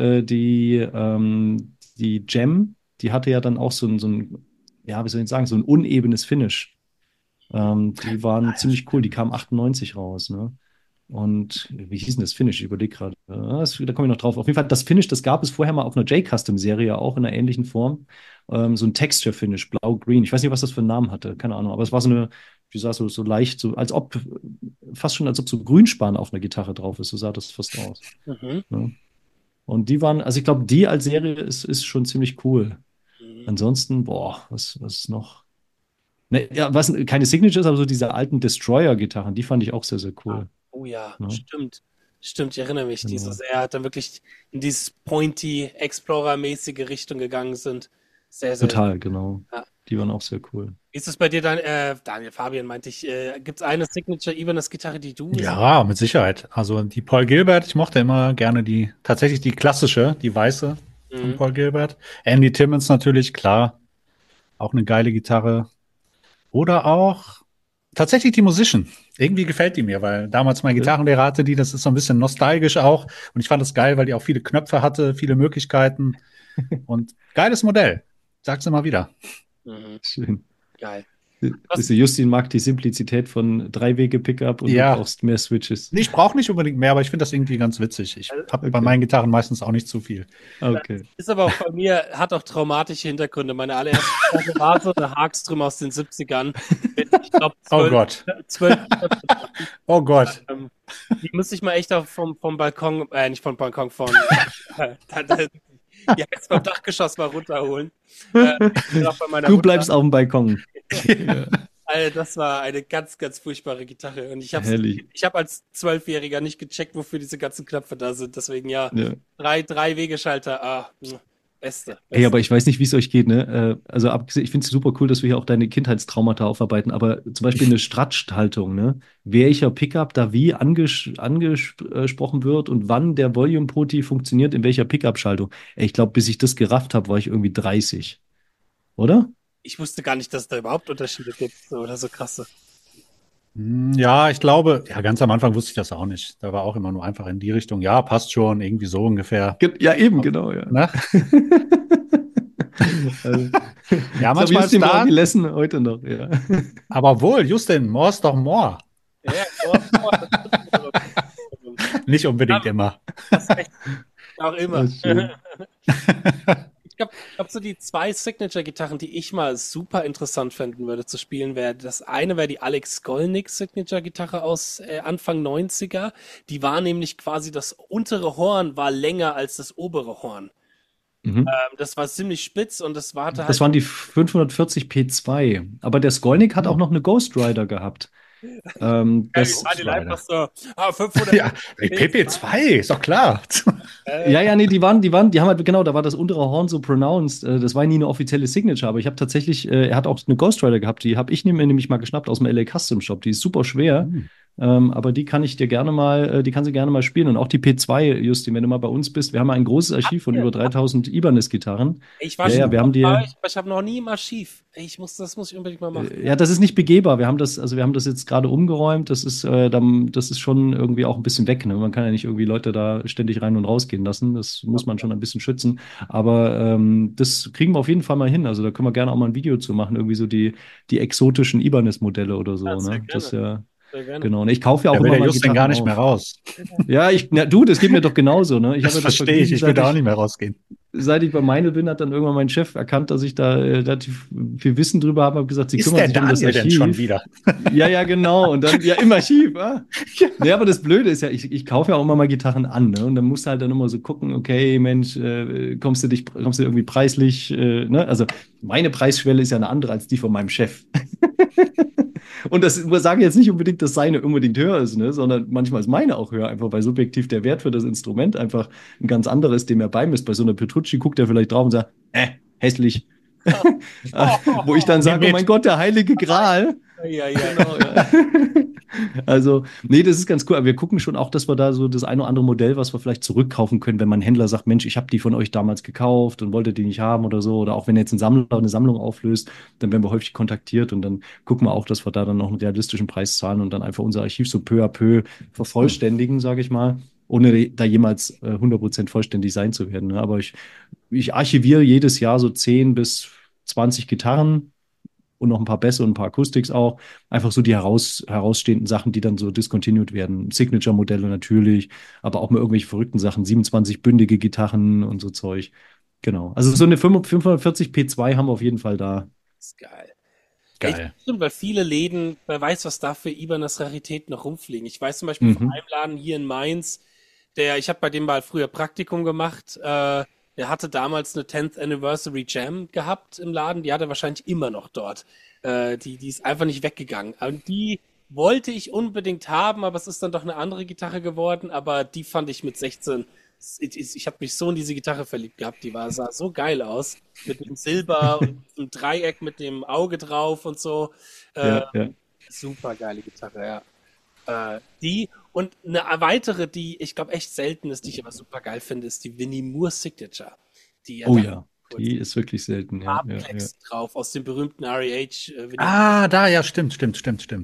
die Gem, die hatte ja dann auch ja, wie soll ich sagen, so ein unebenes Finish. Die Ah, waren ja, ziemlich cool, die stimmt. kamen 98 raus, ne? Und wie hieß denn das Finish? Ich überlege gerade. Da komme ich noch drauf. Auf jeden Fall, das Finish, das gab es vorher mal auf einer J-Custom-Serie, auch in einer ähnlichen Form. So ein Texture-Finish, blau-grün. Ich weiß nicht, was das für einen Namen hatte, keine Ahnung. Aber es war wie sah so leicht, so fast schon als ob so Grünspan auf einer Gitarre drauf ist. So sah das fast aus. mhm. Ne? Und die waren, also ich glaube, die als Serie ist schon ziemlich cool. Mhm. Ansonsten, boah, was ist noch? Ne, ja, was keine Signatures, aber so diese alten Destroyer-Gitarren, die fand ich auch sehr, sehr Ah, cool. oh ja, Ne? stimmt. Stimmt, ich erinnere mich. Genau. Er hat dann wirklich in dieses Pointy, Explorer-mäßige Richtung gegangen sind. Sehr, sehr. Total, genau. Ja. Die waren auch sehr cool. Wie ist es bei dir, Daniel, Fabian meinte ich, gibt es eine Signature Ibanez-Gitarre, die du so. Ja, mit Sicherheit. Also die Paul Gilbert, ich mochte immer gerne tatsächlich die klassische, die weiße von Mhm. Paul Gilbert. Andy Timmons natürlich, klar, auch eine geile Gitarre. Oder auch, Tatsächlich die Musician. Irgendwie gefällt die mir, weil damals mein Gitarrenlehrer hatte die, das ist so ein bisschen nostalgisch auch. Und ich fand das geil, weil die auch viele Knöpfe hatte, viele Möglichkeiten. Und geiles Modell. Sag's immer wieder. Mhm. Schön. Geil. Wisst ihr, Justin mag die Simplizität von Drei-Wege-Pickup und du Ja, brauchst mehr Switches. ich brauche nicht unbedingt mehr, aber ich finde das irgendwie ganz witzig. Ich habe bei Okay, meinen Gitarren meistens auch nicht zu viel. okay. Ist aber auch bei mir, hat auch traumatische Hintergründe. Meine allererste Gitarre war so eine Hagström aus den 70ern. Mit, ich glaube, Oh Gott. 12 Oh Gott. die musste ich mal echt auch vom Balkon, nicht vom Balkon, ja, jetzt vom Dachgeschoss mal runterholen. Auch bei meiner Du Mutter. bleibst auf dem Balkon. Ja, Also das war eine ganz, ganz furchtbare Gitarre. Und herrlich. ich hab als Zwölfjähriger nicht gecheckt, wofür diese ganzen Knöpfe da sind. Deswegen ja, Ja. drei Wegeschalter, beste. Hey, aber ich weiß nicht, wie es euch geht, ne? Also abgesehen, ich finde es super cool, dass wir hier auch deine Kindheitstraumata aufarbeiten, aber zum Beispiel eine Stratsch-Haltung, ne? Welcher Pickup da wie angesprochen wird und wann der Volume-Poti funktioniert, in welcher Pickup-Schaltung. Ey, ich glaube, bis ich das gerafft habe, war ich irgendwie 30. Oder? Ich wusste gar nicht, dass es da überhaupt Unterschiede gibt oder so krasse. Ja, ich glaube, ja, ganz am Anfang wusste ich das auch nicht. Da war auch immer nur einfach in die Richtung, ja, passt schon, irgendwie so ungefähr. Ja, eben, genau, ja. Ne? Also, Ja, ich glaube, manchmal ist Justin braucht da, die Lesson heute noch, ja. aber wohl, Justin, more ist doch more. Ja, Nicht unbedingt immer. das ist echt, auch immer. Das ist schön. Ich glaub, so die zwei Signature-Gitarren, die ich mal super interessant finden würde zu spielen, wäre das eine wäre die Alex Skolnick Signature-Gitarre aus Anfang 90er. Die war nämlich quasi, das untere Horn war länger als das obere Horn. Mhm. Das war ziemlich spitz und das hatte Das halt. waren die 540 P2. Aber der Skolnick hat auch noch eine Ghost Rider gehabt. Das, War die einfach so, 500. Ja, PP2, ist doch klar. ja, nee, die haben halt, genau, da war das untere Horn so pronounced. Das war nie eine offizielle Signature, aber ich habe tatsächlich, er hat auch eine Ghost Rider gehabt, die habe ich mir nämlich mal geschnappt aus dem LA Custom Shop. Die ist super schwer, aber die kann ich dir gerne mal, die kannst du gerne mal spielen. Und auch die P2, Justin, wenn du mal bei uns bist, wir haben ein großes Archiv von über 3000 Ibanez-Gitarren. Ich war Ja, schon wir haben oft bei dir. euch, aber ich habe noch nie im Archiv. Das muss ich unbedingt mal machen. Ja, das ist nicht begehbar. Wir haben das jetzt gerade umgeräumt. Das ist schon irgendwie auch ein bisschen weg. Ne? Man kann ja nicht irgendwie Leute da ständig rein und rausgehen lassen. Das muss man schon ein bisschen schützen. Aber das kriegen wir auf jeden Fall mal hin. Also da können wir gerne auch mal ein Video zu machen. Irgendwie so die exotischen Ibanez-Modelle oder so. Ja, sehr Ne? Das gerne. ja, Sehr gerne. genau. Und ich kaufe ja auch Da will immer der mal Justin Gitarren gar nicht mehr auf. raus. Ja, du, das geht mir doch genauso. Ne? Ich Das habe ja das verstehe ich. Vergnügen, Ich will da auch nicht mehr rausgehen. seit ich bei Meinl bin, hat dann irgendwann mein Chef erkannt, dass ich da relativ viel Wissen drüber habe, habe gesagt, sie Ist kümmern der sich um das Daniel denn schon Archiv. wieder? Ja, genau. Und dann, ja, im Archiv. Ah. Nee, aber das Blöde ist ja, ich kaufe ja auch immer mal Gitarren an, ne? Und dann musst du halt dann immer so gucken, okay, Mensch, kommst du irgendwie preislich, ne? Also meine Preisschwelle ist ja eine andere als die von meinem Chef. Und das sage ich jetzt nicht unbedingt, dass seine unbedingt höher ist, ne? Sondern manchmal ist meine auch höher, einfach weil subjektiv der Wert für das Instrument einfach ein ganz anderer ist, dem er beimisst. Bei so einer Petrucci guckt er vielleicht drauf und sagt, hässlich. Wo ich dann sage, oh mein Gott, der heilige Gral. Ja, ja. Genau, ja. Also, nee, das ist ganz cool. Aber wir gucken schon auch, dass wir da so das eine oder andere Modell, was wir vielleicht zurückkaufen können, wenn mein Händler sagt, Mensch, ich habe die von euch damals gekauft und wollte die nicht haben oder so. Oder auch wenn er jetzt ein Sammler eine Sammlung auflöst, dann werden wir häufig kontaktiert und dann gucken wir auch, dass wir da dann noch einen realistischen Preis zahlen und dann einfach unser Archiv so peu à peu vervollständigen, sage ich mal, ohne da jemals 100% vollständig sein zu werden. Ne? Aber ich archiviere jedes Jahr so 10 bis 20 Gitarren und noch ein paar Bässe und ein paar Acoustics auch. Einfach so die herausstehenden Sachen, die dann so discontinued werden. Signature-Modelle natürlich, aber auch mal irgendwelche verrückten Sachen, 27-bündige Gitarren und so Zeug. Genau. Also so eine 540 P2 haben wir auf jeden Fall da. Das ist geil. Geil. Stimmt, weil viele Läden, wer weiß, was da für Ibanez-Raritäten noch rumfliegen. Ich weiß zum Beispiel von einem Laden hier in Mainz, ich habe bei dem mal früher Praktikum gemacht, der hatte damals eine 10th Anniversary Jam gehabt im Laden, die hat er wahrscheinlich immer noch dort. Die ist einfach nicht weggegangen. Und die wollte ich unbedingt haben, aber es ist dann doch eine andere Gitarre geworden, aber die fand ich mit 16. Ich habe mich so in diese Gitarre verliebt gehabt, sah so geil aus. Mit dem Silber und dem Dreieck mit dem Auge drauf und so. Ja, ja. Super geile Gitarre, ja. Die und eine weitere, die ich glaube echt selten ist, die ich aber super geil finde, ist die Winnie Moore Signature. Die Oh da ja, die ist wirklich selten. Ja, ja, ja. Farbplex drauf aus dem berühmten REH. Ah, da, ja, stimmt.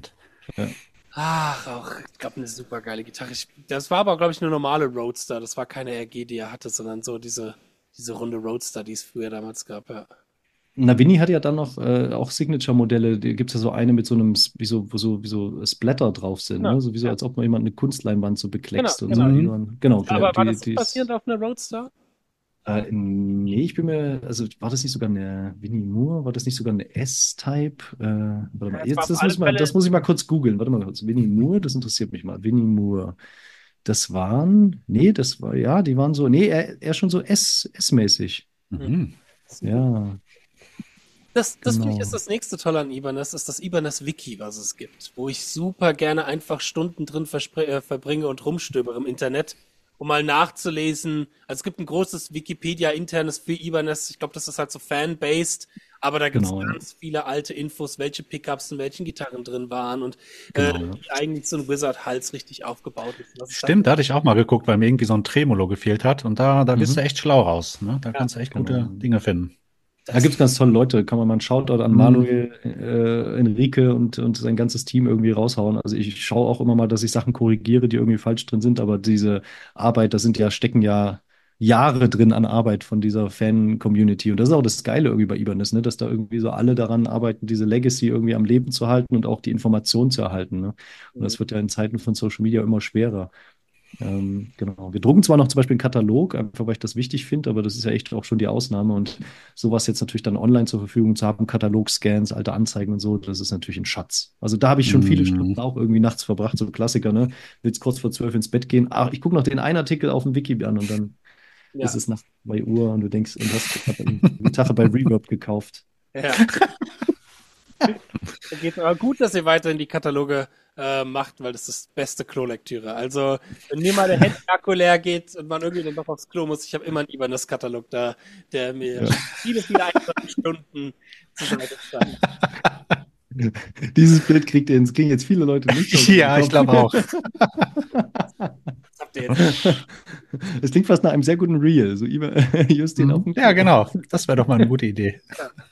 Ja. Ach, auch, ich glaube, eine super geile Gitarre. Das war aber, glaube ich, eine normale Roadster. Das war keine RG, die er hatte, sondern so diese runde Roadster, die es früher damals gab, ja. Na, Winnie hat ja dann noch auch Signature-Modelle. Da gibt es ja so eine mit so einem, wie so Splatter drauf sind, Genau, ne? Sowieso, ja, als ob man jemand eine Kunstleinwand so genau, bekleckst und so. genau. Die Mhm. waren, genau, Aber war das die basierend ist. auf einer Roadster? Nee, ich bin mir, also war das nicht sogar eine Winnie Moore? War das nicht sogar eine S-Type? Warte Ja, mal, es war jetzt, auf alle Fälle. das muss ich mal kurz googeln. Warte mal kurz. Winnie Moore, das interessiert mich mal. Winnie Moore. Das waren, nee, das war, ja, die waren so, nee, er schon so S-mäßig. Hm, Mhm. Ja, das finde ich ist genau. das nächste Tolle an Ibanez, ist das Ibanez Wiki, was es gibt, wo ich super gerne einfach Stunden drin verbringe und rumstöbere im Internet, um mal nachzulesen. Also es gibt ein großes Wikipedia-internes für Ibanez. Ich glaube, das ist halt so fan-based, aber da gibt es Genau, ja. ganz viele alte Infos, welche Pickups in welchen Gitarren drin waren und Genau, ja. wie eigentlich so ein Wizard-Hals richtig aufgebaut ist. Was es da Stimmt, da hatte ich auch mal geguckt, weil mir irgendwie so ein Tremolo gefehlt hat. Und da bist du Mhm. echt schlau raus. Ne? Da ja, kannst du echt gute Genau. Dinge finden. Da das, gibt es ganz tolle Leute. Kann man mal einen Shoutout an Mhm. Manuel, Enrique und sein ganzes Team irgendwie raushauen. Also ich schaue auch immer mal, dass ich Sachen korrigiere, die irgendwie falsch drin sind. Aber diese Arbeit, stecken ja Jahre drin an Arbeit von dieser Fan-Community. Und das ist auch das Geile irgendwie bei Ibanez, ne? Dass da irgendwie so alle daran arbeiten, diese Legacy irgendwie am Leben zu halten und auch die Information zu erhalten. Ne? Und das wird ja in Zeiten von Social Media immer schwerer. Genau. Wir drucken zwar noch zum Beispiel einen Katalog, einfach weil ich das wichtig finde, aber das ist ja echt auch schon die Ausnahme. Und sowas jetzt natürlich dann online zur Verfügung zu haben, Katalogscans, alte Anzeigen und so, das ist natürlich ein Schatz. Also da habe ich schon viele Mhm. Stunden auch irgendwie nachts verbracht, so Klassiker, ne? Willst kurz vor 12 ins Bett gehen. Ach, ich gucke noch den einen Artikel auf dem Wiki an und dann ist ja, es nach 2 Uhr und du denkst, und hast gerade eine Gitarre bei Reverb gekauft. ja. Da geht's aber gut, dass ihr weiterhin die Kataloge macht, weil das ist das beste Klolektüre. Also, wenn mir mal der Handy-Akku leer geht und man irgendwie dann doch aufs Klo muss, ich habe immer einen Ibanez-Katalog da, der mir Ja. viele, viele einsame Stunden zur Seite stand. Dieses Bild kriegen jetzt viele Leute nicht aus ihrem Ja, ich Kopf. glaube auch. Was habt ihr jetzt? Das klingt fast nach einem sehr guten Reel. So Justin auf Mhm. dem Ja, Klo. genau. Das wäre doch mal eine gute Idee.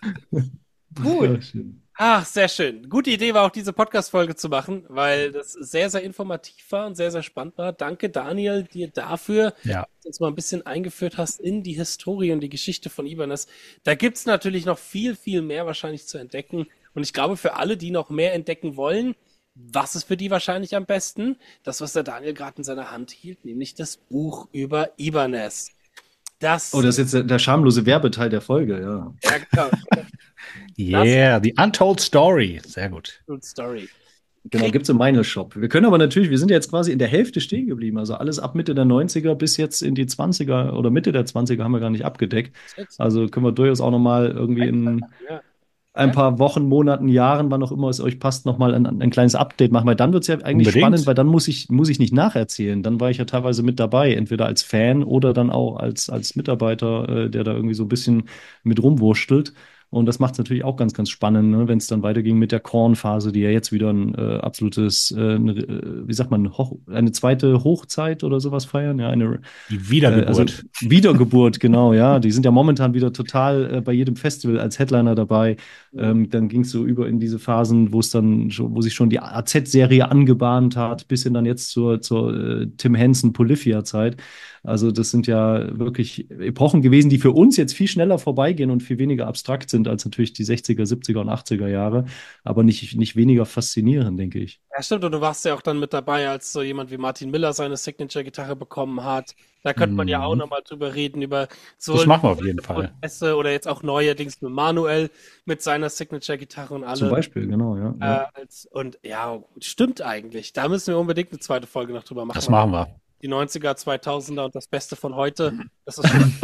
Gut. Ja, schön. Ach, sehr schön. Gute Idee war auch diese Podcast-Folge zu machen, weil das sehr, sehr informativ war und sehr, sehr spannend war. Danke, Daniel, dir dafür, Ja. dass du uns mal ein bisschen eingeführt hast in die Historie und die Geschichte von Ibanez. Da gibt's natürlich noch viel, viel mehr wahrscheinlich zu entdecken. Und ich glaube, für alle, die noch mehr entdecken wollen, was ist für die wahrscheinlich am besten? Das, was der Daniel gerade in seiner Hand hielt, nämlich das Buch über Ibanez. Oh, Das, das ist jetzt der schamlose Werbeteil der Folge, ja. ja, genau, das Yeah, the untold story. Sehr gut. Good Story. Genau, Krieg gibt's im Meinl Shop. Wir können aber natürlich, wir sind ja jetzt quasi in der Hälfte stehen geblieben. Also alles ab Mitte der 90er bis jetzt in die 20er oder Mitte der 20er haben wir gar nicht abgedeckt. jetzt. Also können wir durchaus auch nochmal irgendwie in Ja, ein ja, paar Wochen, Monaten, Jahren, wann auch immer es euch passt, nochmal ein kleines Update machen, weil dann wird es ja eigentlich spannend, Unbedingt. weil dann muss ich nicht nacherzählen. Dann war ich ja teilweise mit dabei, entweder als Fan oder dann auch als Mitarbeiter, der da irgendwie so ein bisschen mit rumwurschtelt. Und das macht es natürlich auch ganz, ganz spannend, ne? Wenn es dann weiterging mit der Korn-Phase, die ja jetzt wieder ein absolutes, wie sagt man, eine zweite Hochzeit oder sowas feiern. Ja, Die also Wiedergeburt. Wiedergeburt, genau, ja. Die sind ja momentan wieder total bei jedem Festival als Headliner dabei. Dann ging es so über in diese Phasen, wo sich schon die AZ-Serie angebahnt hat, bis hin dann jetzt zur Tim Henson Polyphia-Zeit. Also das sind ja wirklich Epochen gewesen, die für uns jetzt viel schneller vorbeigehen und viel weniger abstrakt sind als natürlich die 60er, 70er und 80er Jahre, aber nicht weniger faszinierend, denke ich. ja, stimmt. Und du warst ja auch dann mit dabei, als so jemand wie Martin Miller seine Signature-Gitarre bekommen hat. Da könnte man ja auch Mhm. nochmal drüber reden, über so Das machen wir auf jeden Fall. Prozesse oder jetzt auch neuerdings mit Manuel mit seiner Signature-Gitarre und Zum alle. Beispiel, genau, ja. Ja. Und ja, stimmt eigentlich. Da müssen wir unbedingt eine zweite Folge noch drüber machen. Das machen wir. Die 90er, 2000er und das Beste von heute. Das ist schon,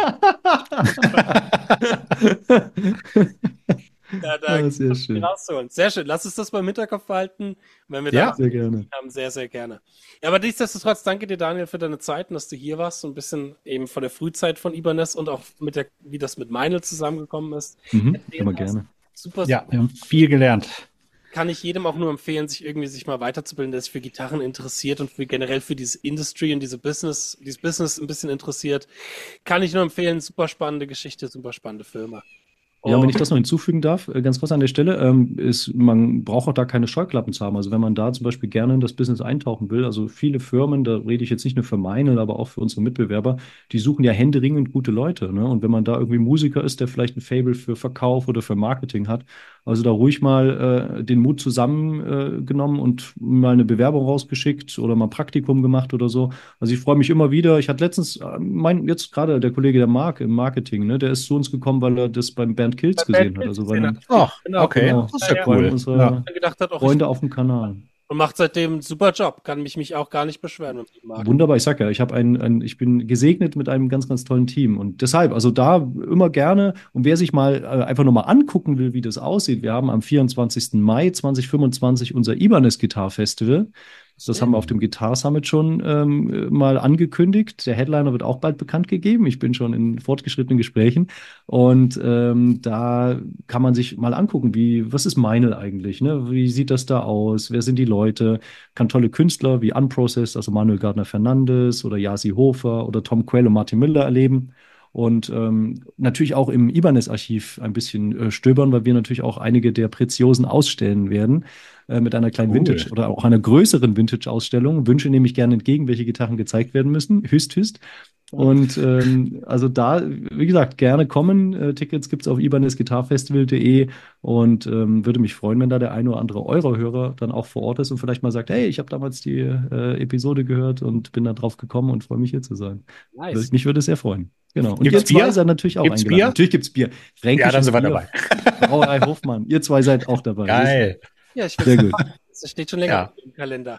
da Ah, gibt sehr es viel schön. rauszuholen. Sehr schön. Lass uns das beim Hinterkopf behalten. Wenn wir da Ja, was Sehr gerne. haben, sehr, sehr gerne. Ja, aber nichtsdestotrotz, danke dir, Daniel, für deine Zeit und dass du hier warst. So ein bisschen eben von der Frühzeit von Ibanez und auch wie das mit Meinl zusammengekommen ist. Erzählt Immer hast. gerne. Super, ja, wir haben viel gelernt. kann ich jedem auch nur empfehlen, sich mal weiterzubilden, der sich für Gitarren interessiert und generell für diese Industry und dieses Business ein bisschen interessiert. Kann ich nur empfehlen, super spannende Geschichte, super spannende Firma. Ja, wenn ich Und das noch hinzufügen darf, ganz kurz an der Stelle, man braucht auch da keine Scheuklappen zu haben. Also wenn man da zum Beispiel gerne in das Business eintauchen will, also viele Firmen, da rede ich jetzt nicht nur für meine, aber auch für unsere Mitbewerber, die suchen ja händeringend gute Leute, ne? Und wenn man da irgendwie Musiker ist, der vielleicht ein Faible für Verkauf oder für Marketing hat, also da ruhig mal den Mut zusammengenommen genommen und mal eine Bewerbung rausgeschickt oder mal ein Praktikum gemacht oder so. Also ich freue mich immer wieder. Ich hatte letztens, jetzt gerade der Kollege der Marc im Marketing, ne, der ist zu uns gekommen, weil er das beim Bernd bei Kilz Bad gesehen hat. Kids Also bei gesehen hat. einem, Ach, Genau. okay, genau, das ist Ja, ja ja. bei einem cool. Ja. unserer Ich gedacht hat, auch ich Freunde auf dem Kanal. und macht seitdem einen super Job. Kann mich auch gar nicht beschweren mit dem Markt. Wunderbar, ich sag ja, ich bin gesegnet mit einem ganz, ganz tollen Team. Und deshalb, also da immer gerne. Und wer sich mal einfach nochmal angucken will, wie das aussieht, wir haben am 24. Mai 2025 unser Ibanez Guitar Festival. Das haben wir auf dem Guitar Summit schon mal angekündigt. Der Headliner wird auch bald bekannt gegeben. Ich bin schon in fortgeschrittenen Gesprächen. Und da kann man sich mal angucken, was ist Meinl eigentlich? Ne? Wie sieht das da aus? Wer sind die Leute? Kann tolle Künstler wie Unprocessed, also Manuel Gardner-Fernandes oder Yasi Hofer oder Tom Quayle und Martin Miller erleben. Und natürlich auch im Ibanez-Archiv ein bisschen stöbern, weil wir natürlich auch einige der Preziosen ausstellen werden mit einer kleinen Cool. Vintage oder auch einer größeren Vintage-Ausstellung. Wünsche nehme ich gerne entgegen, welche Gitarren gezeigt werden müssen. Hüst, hüst. Und also da, wie gesagt, gerne kommen. Tickets gibt es auf ibanezguitarfestival.de und würde mich freuen, wenn da der eine oder andere Euro-Hörer dann auch vor Ort ist und vielleicht mal sagt, hey, ich habe damals die Episode gehört und bin da drauf gekommen und freue mich hier zu sein. Nice. Mich würde es sehr freuen. Genau. Und Gibt's ihr zwei Bier? seid natürlich auch Gibt's eingeladen. Bier? Natürlich gibt es Bier. Ja, Fränkisches dann sind wir Bier. dabei. Brauerei Hofmann. Ihr zwei seid auch dabei. Geil. Ja, ich will Sehr gut. Das steht schon länger Ja. im Kalender.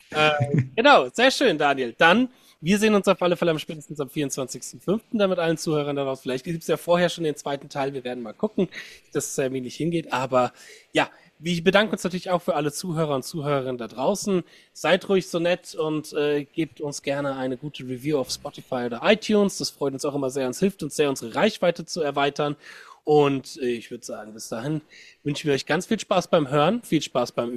Genau, sehr schön, Daniel. Dann, wir sehen uns auf alle Fälle spätestens am 24.05. dann mit allen Zuhörern daraus. Vielleicht gibt es ja vorher schon den zweiten Teil. Wir werden mal gucken, dass es irgendwie nicht hingeht. Aber ja, wir bedanken uns natürlich auch für alle Zuhörer und Zuhörerinnen da draußen. Seid ruhig so nett und gebt uns gerne eine gute Review auf Spotify oder iTunes. Das freut uns auch immer sehr und es hilft uns sehr, unsere Reichweite zu erweitern. Und ich würde sagen, bis dahin wünschen wir euch ganz viel Spaß beim Hören, viel Spaß beim